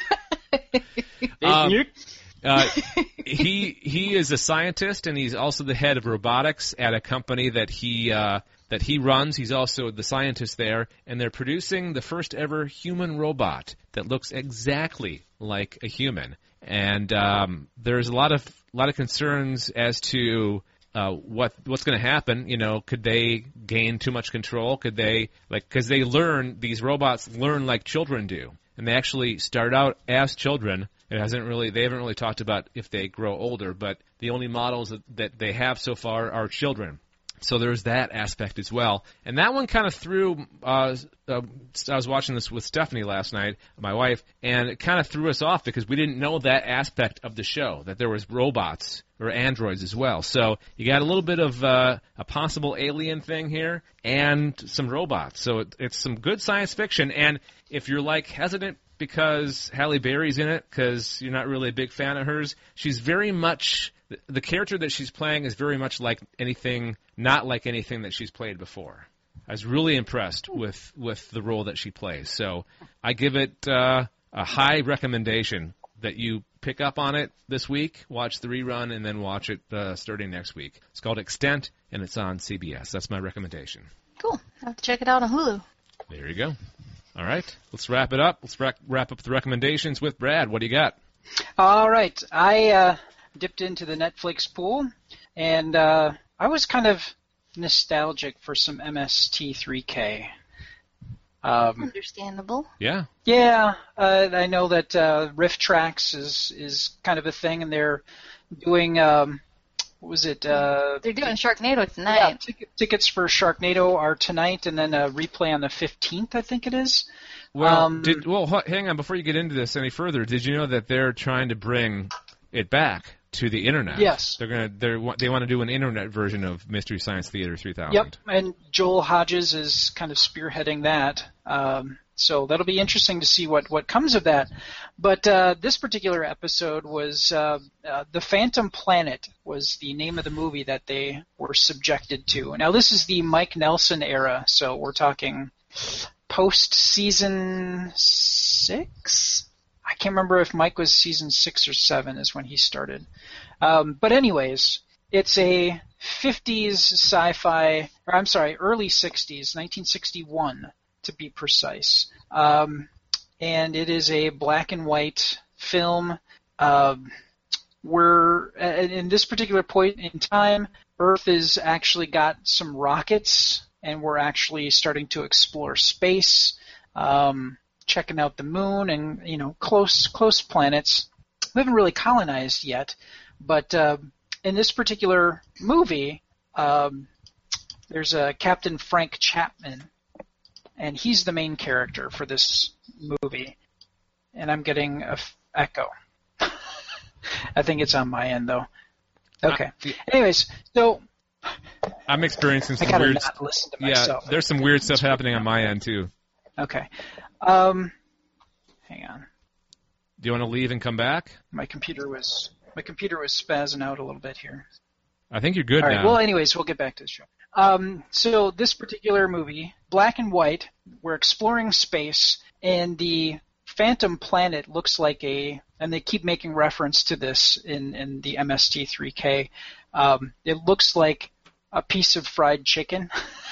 it? um, uh, he he is a scientist, and he's also the head of robotics at a company that he uh, that he runs. He's also the scientist there, and they're producing the first ever human robot that looks exactly like a human. And um, there's a lot of lot of concerns as to uh, what what's going to happen. You know, could they gain too much control? Could they like because they learn these robots learn like children do, and they actually start out as children. It hasn't really they haven't really talked about if they grow older, but the only models that, that they have so far are children. So there's that aspect as well. And that one kind of threw, uh, uh, I was watching this with Stephanie last night, my wife, and it kind of threw us off because we didn't know that aspect of the show, that there was robots or androids as well. So you got a little bit of uh, a possible alien thing here and some robots. So it, it's some good science fiction. And if you're like hesitant because Halle Berry's in it, because you're not really a big fan of hers, she's very much... The character that she's playing is very much like anything, not like anything that she's played before. I was really impressed with, with the role that she plays. So I give it uh, a high recommendation that you pick up on it this week, watch the rerun, and then watch it uh, starting next week. It's called Extent, and it's on C B S. That's my recommendation. Cool. I'll have to check it out on Hulu. There you go. All right, let's wrap it up. Let's wrap, wrap up the recommendations with Brad. What do you got? All right. I... Uh... dipped into the Netflix pool, and uh, I was kind of nostalgic for some M S T three K. Um, Understandable. Yeah. Yeah, uh, I know that uh, Riff Tracks is is kind of a thing, and they're doing um, what was it? Uh, they're doing Sharknado tonight. Yeah, ticket, tickets for Sharknado are tonight, and then a replay on the fifteenth, I think it is. Well, um, did, well, h- hang on. Before you get into this any further, did you know that they're trying to bring it back to the internet? Yes. They're gonna they're they want to do an internet version of Mystery Science Theater three thousand. Yep, and Joel Hodges is kind of spearheading that. Um, so that'll be interesting to see what, what comes of that. But uh, this particular episode was uh, uh, The Phantom Planet was the name of the movie that they were subjected to. Now this is the Mike Nelson era, so we're talking post-season six? I can't remember if Mike was season six or seven is when he started. Um, but anyways, it's a fifties sci-fi, or I'm sorry, early sixties, nineteen sixty-one to be precise. Um, and it is a black and white film. Um, we're, in this particular point in time, Earth has actually got some rockets, and we're actually starting to explore space. Um, checking out the moon and, you know, close close planets. We haven't really colonized yet, but uh, in this particular movie, um, there's a Captain Frank Chapman, and he's the main character for this movie. And I'm getting a f- echo. I think it's on my end, though. Okay. Uh, Anyways, so... I'm experiencing some I gotta weird... not listen to yeah, myself. there's some weird stuff happening on my end, too. Okay. Um, hang on. Do you want to leave and come back? My computer was my computer was spazzing out a little bit here. I think you're good All now. right. Well, anyways, we'll get back to the show. Um, so this particular movie, black and white, we're exploring space, and the Phantom Planet looks like a, and they keep making reference to this in, in the M S T three K. Um, it looks like a piece of fried chicken.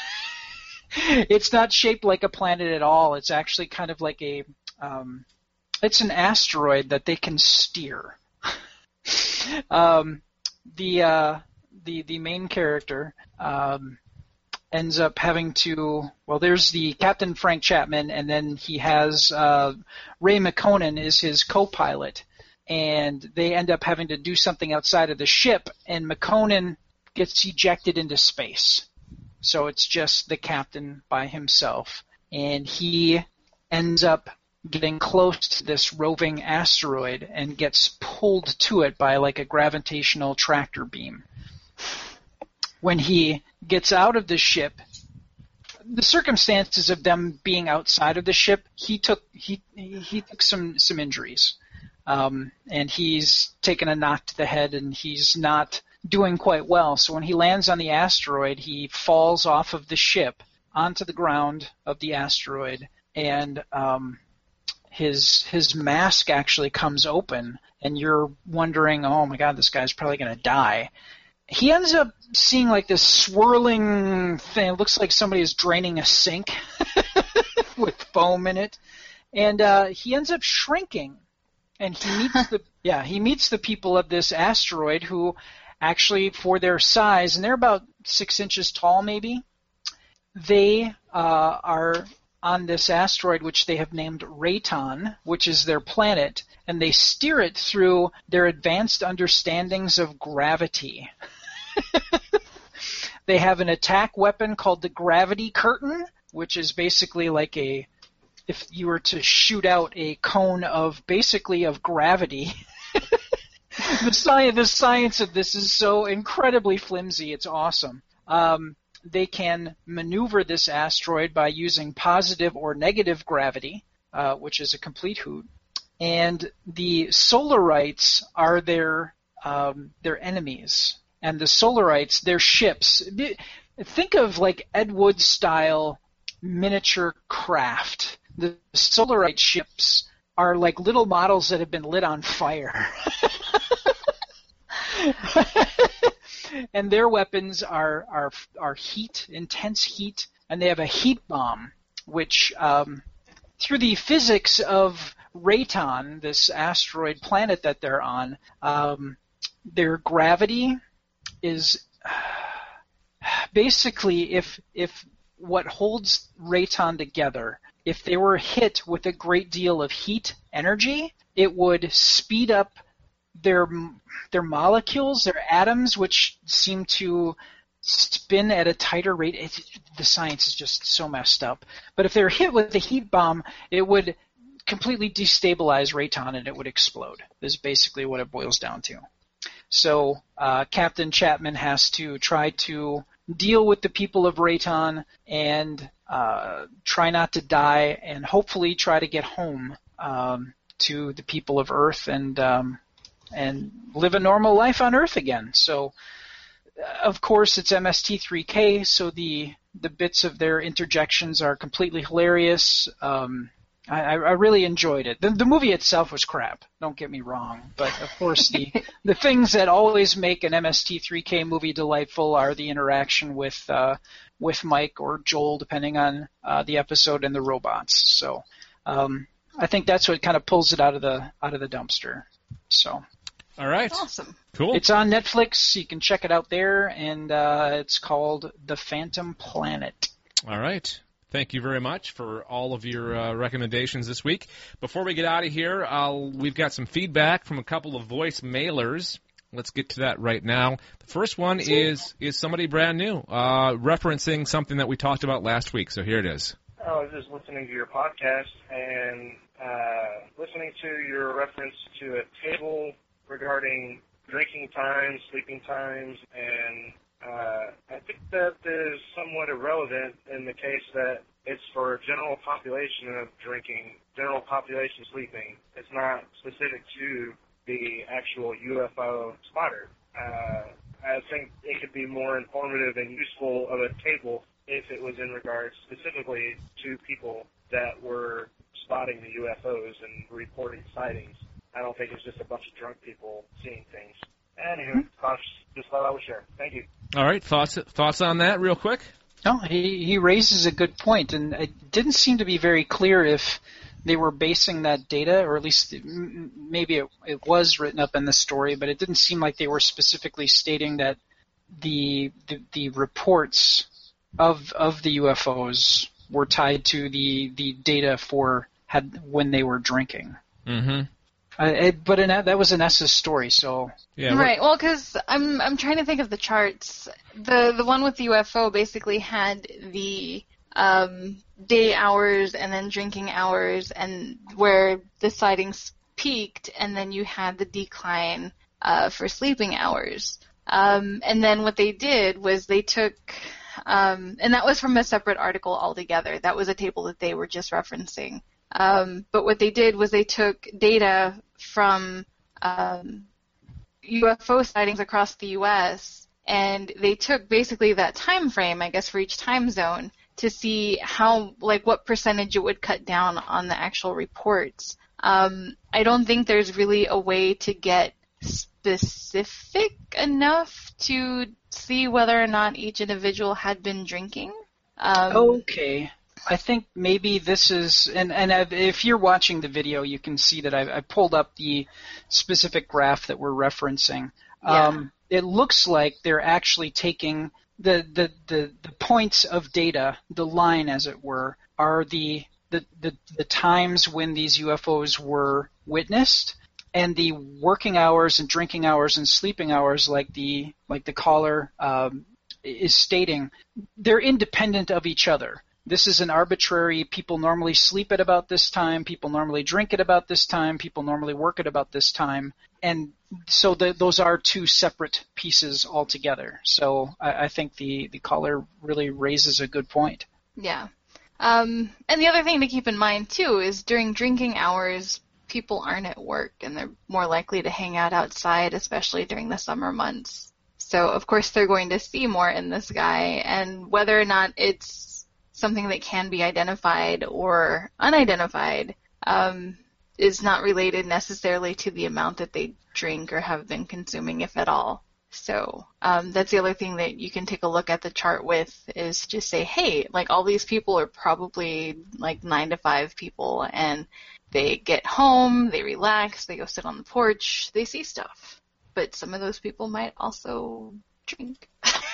It's not shaped like a planet at all. It's actually kind of like a, um, it's an asteroid that they can steer. um, the uh, the the main character um, ends up having to, well, there's the Captain Frank Chapman, and then he has uh, Ray McConan is his co-pilot, and they end up having to do something outside of the ship, and McConan gets ejected into space. So it's just the captain by himself, and he ends up getting close to this roving asteroid and gets pulled to it by like a gravitational tractor beam. When he gets out of the ship, the circumstances of them being outside of the ship, he took he he took some some injuries, um, and he's taken a knock to the head, and he's not doing quite well. So when he lands on the asteroid, he falls off of the ship onto the ground of the asteroid, and um, his his mask actually comes open, and you're wondering, oh my God, this guy's probably going to die. He ends up seeing like this swirling thing. It looks like somebody is draining a sink with foam in it, and uh, he ends up shrinking. And he meets the yeah he meets the people of this asteroid who, actually, for their size, and they're about six inches tall, maybe. They uh, are on this asteroid, which they have named Rayton, which is their planet, and they steer it through their advanced understandings of gravity. They have an attack weapon called the Gravity Curtain, which is basically like a, if you were to shoot out a cone of, basically of gravity. the, science, the science of this is so incredibly flimsy, it's awesome. Um, they can maneuver this asteroid by using positive or negative gravity, uh, which is a complete hoot. And the Solarites are their um, their enemies. And the Solarites, their ships. Think of like Ed Wood style miniature craft. The Solarite ships are like little models that have been lit on fire. And their weapons are, are are heat, intense heat, and they have a heat bomb, which um, through the physics of Rayton, this asteroid planet that they're on, um, their gravity is basically if if what holds Rayton together, if they were hit with a great deal of heat energy, it would speed up their their molecules, their atoms, which seem to spin at a tighter rate. It, the science is just so messed up. But if they're hit with a heat bomb, it would completely destabilize Rayton and it would explode. This is basically what it boils down to. So uh, Captain Chapman has to try to deal with the people of Rayton and uh, try not to die, and hopefully try to get home um, to the people of Earth and um, and live a normal life on Earth again. So, of course, it's M S T three K, so the the bits of their interjections are completely hilarious. Um, I, I really enjoyed it. The, the movie itself was crap, don't get me wrong, but of course the the things that always make an M S T three K movie delightful are the interaction with uh, with Mike or Joel, depending on uh, the episode, and the robots. So um, I think that's what kind of pulls it out of the out of the dumpster. So. All right. Awesome. Cool. It's on Netflix. You can check it out there, and uh, it's called The Phantom Planet. All right. Thank you very much for all of your uh, recommendations this week. Before we get out of here, I'll, we've got some feedback from a couple of voice mailers. Let's get to that right now. The first one is is somebody brand new, uh, referencing something that we talked about last week. So here it is. I was just listening to your podcast and uh, listening to your reference to a table regarding drinking times, sleeping times, and uh, I think that is somewhat irrelevant in the case that it's for general population of drinking, general population sleeping. It's not specific to the actual U F O spotter. Uh, I think it could be more informative and useful of a table if it was in regards specifically to people that were spotting the U F Os and reporting sightings. I don't think it's just a bunch of drunk people seeing things. Anywho, thoughts, just thought I would share. Thank you. All right, thoughts thoughts on that real quick? No, he, he raises a good point, and it didn't seem to be very clear if they were basing that data, or at least maybe it, it was written up in the story, but it didn't seem like they were specifically stating that the the, the reports of of the U F Os were tied to the, the data for had when they were drinking. Mm-hmm. Uh, it, but in, that was an S's story, so yeah. Right. Well, because I'm I'm trying to think of the charts. The the one with the U F O basically had the um, day hours and then drinking hours, and where the sightings peaked, and then you had the decline uh, for sleeping hours. Um, and then what they did was they took Um, and that was from a separate article altogether. That was a table that they were just referencing. Um, but what they did was they took data from um, U F O sightings across the U S, and they took basically that time frame, I guess, for each time zone to see how, like, what percentage it would cut down on the actual reports. Um, I don't think there's really a way to get specific enough to see whether or not each individual had been drinking. Um, okay. I think maybe this is, and, and I've, if you're watching the video, you can see that I've, I pulled up the specific graph that we're referencing. Yeah. Um, it looks like they're actually taking the, the, the, the points of data, the line as it were, are the, the, the, the times when these U F Os were witnessed, and the working hours and drinking hours and sleeping hours, like the like the caller um, is stating, they're independent of each other. This is an arbitrary, people normally sleep at about this time, people normally drink at about this time, people normally work at about this time, and so the, those are two separate pieces altogether. So I, I think the, the caller really raises a good point. Yeah. Um, and the other thing to keep in mind, too, is during drinking hours, people aren't at work, and they're more likely to hang out outside, especially during the summer months. So, of course, they're going to see more in this guy, and whether or not it's something that can be identified or unidentified um, is not related necessarily to the amount that they drink or have been consuming, if at all. So um, that's the other thing that you can take a look at the chart with, is just say, hey, like, all these people are probably like nine to five people, and they get home, they relax, they go sit on the porch, they see stuff. But some of those people might also drink.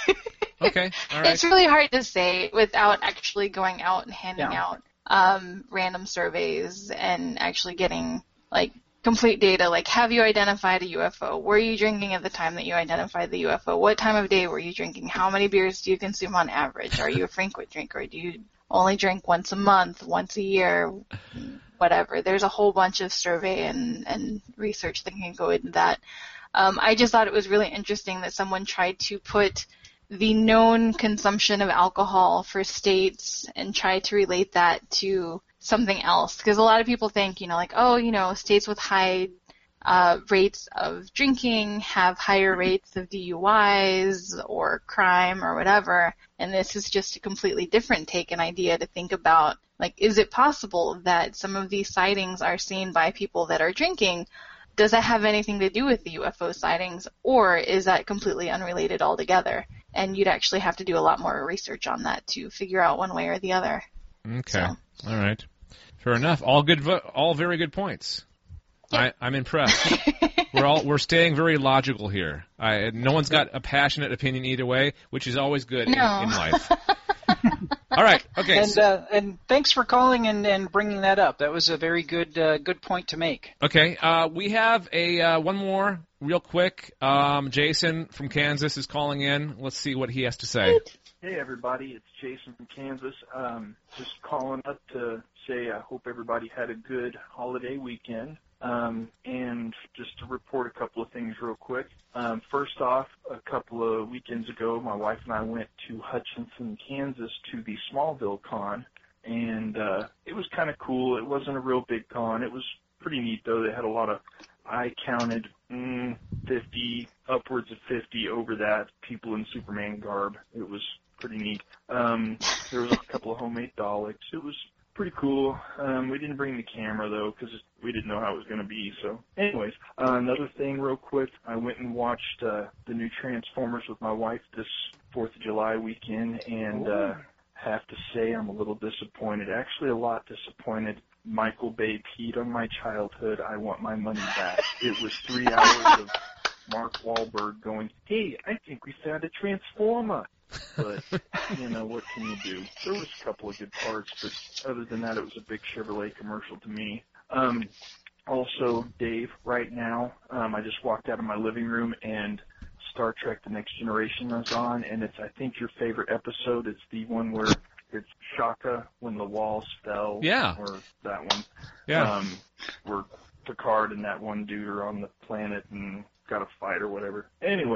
Okay, all right. It's really hard to say without actually going out and handing Yeah. out um, random surveys and actually getting, like, complete data. Like, have you identified a U F O? Were you drinking at the time that you identified the U F O? What time of day were you drinking? How many beers do you consume on average? Are you a frequent drinker? Do you only drink once a month, once a year, whatever? There's a whole bunch of survey and, and research that can go into that. Um, I just thought it was really interesting that someone tried to put the known consumption of alcohol for states and try to relate that to something else. Because a lot of people think, you know, like, oh, you know, states with high uh, rates of drinking have higher rates of D U Is or crime or whatever. And this is just a completely different take and idea to think about, like, is it possible that some of these sightings are seen by people that are drinking? Does that have anything to do with the U F O sightings, or is that completely unrelated altogether? And you'd actually have to do a lot more research on that to figure out one way or the other. Okay. So. All right. Fair enough. All good. Vo- all very good points. Yep. I, I'm impressed. we're all we're staying very logical here. I, no one's got a passionate opinion either way, which is always good No. in, in life. All right. Okay. And so- uh, and thanks for calling and, and bringing that up. That was a very good uh, good point to make. Okay, uh, we have a uh, one more real quick. Um, Jason from Kansas is calling in. Let's see what he has to say. Hey everybody, it's Jason from Kansas. Um, just calling up to say I hope everybody had a good holiday weekend. Um, and just to report a couple of things real quick. Um, first off, a couple of weekends ago, my wife and I went to Hutchinson, Kansas to the Smallville Con, and uh, it was kind of cool. It wasn't a real big con. It was pretty neat, though. They had a lot of, I counted mm, fifty, upwards of fifty over that, people in Superman garb. It was pretty neat. Um, there was a couple of homemade Daleks. It was pretty cool. Um, we didn't bring the camera, though, because we didn't know how it was going to be. So anyways, uh, another thing real quick, I went and watched uh, the new Transformers with my wife this fourth of July weekend, and uh, have to say I'm a little disappointed, actually a lot disappointed. Michael Bay peed on my childhood. I want my money back. It was three hours of Mark Wahlberg going, hey, I think we found a Transformer. But, you know, what can you do? There was a couple of good parts, but other than that, it was a big Chevrolet commercial to me. Um, also, Dave, right now, um, I just walked out of my living room and Star Trek The Next Generation is on, and it's, I think, your favorite episode. It's the one where it's Shaka when the walls fell. Yeah. Or that one. Yeah. Um, where Picard and that one dude are on the planet and got a fight or whatever. Anyways,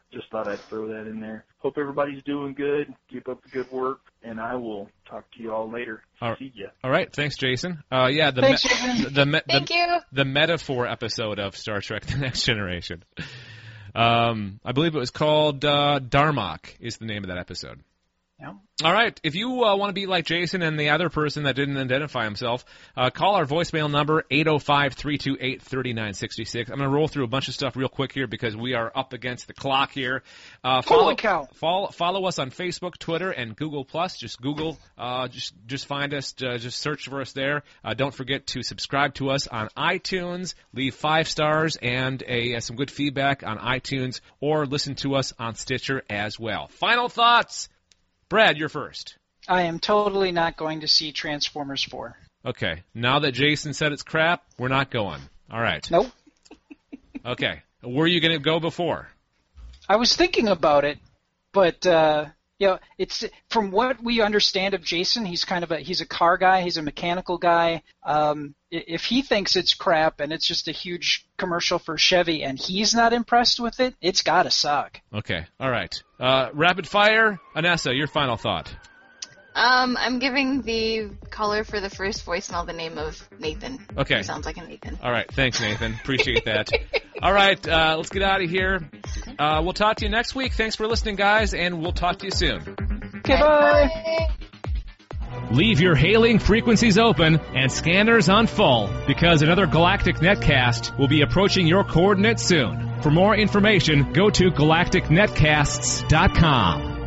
just thought I'd throw that in there. Hope everybody's doing good. Keep up the good work, and I will talk to you all later. All, See ya. All right. Thanks, Jason. Uh, yeah, the Thanks, me- Jason. the, the, me- Thank the, you. the metaphor episode of Star Trek: The Next Generation. Um, I believe it was called uh, Darmok is the name of that episode. Yeah. All right. If you uh, want to be like Jason and the other person that didn't identify himself, uh, call our voicemail number, eight oh five, three two eight, three nine six six. I'm going to roll through a bunch of stuff real quick here because we are up against the clock here. Uh, follow, Holy cow. Follow, follow us on Facebook, Twitter, and Google+. Just Google. Uh, just just find us. Uh, just search for us there. Uh, don't forget to subscribe to us on iTunes. Leave five stars and a uh, some good feedback on iTunes, or listen to us on Stitcher as well. Final thoughts. Brad, you're first. I am totally not going to see Transformers four. Okay. Now that Jason said it's crap, we're not going. All right. Nope. Okay. Were you going to go before? I was thinking about it, but uh, you know, it's from what we understand of Jason, he's kind of a he's a car guy, he's a mechanical guy. Um, if he thinks it's crap and it's just a huge commercial for Chevy and he's not impressed with it, it's got to suck. Okay. All right. Uh, rapid fire. Anessa, your final thought. Um, I'm giving the caller for the first voicemail the name of Nathan. Okay. He sounds like a Nathan. All right. Thanks, Nathan. Appreciate that. All right. Uh, let's get out of here. Uh, we'll talk to you next week. Thanks for listening, guys, and we'll talk to you soon. Okay, bye. Leave your hailing frequencies open and scanners on full, because another Galactic Netcast will be approaching your coordinates soon. For more information, go to galactic netcasts dot com.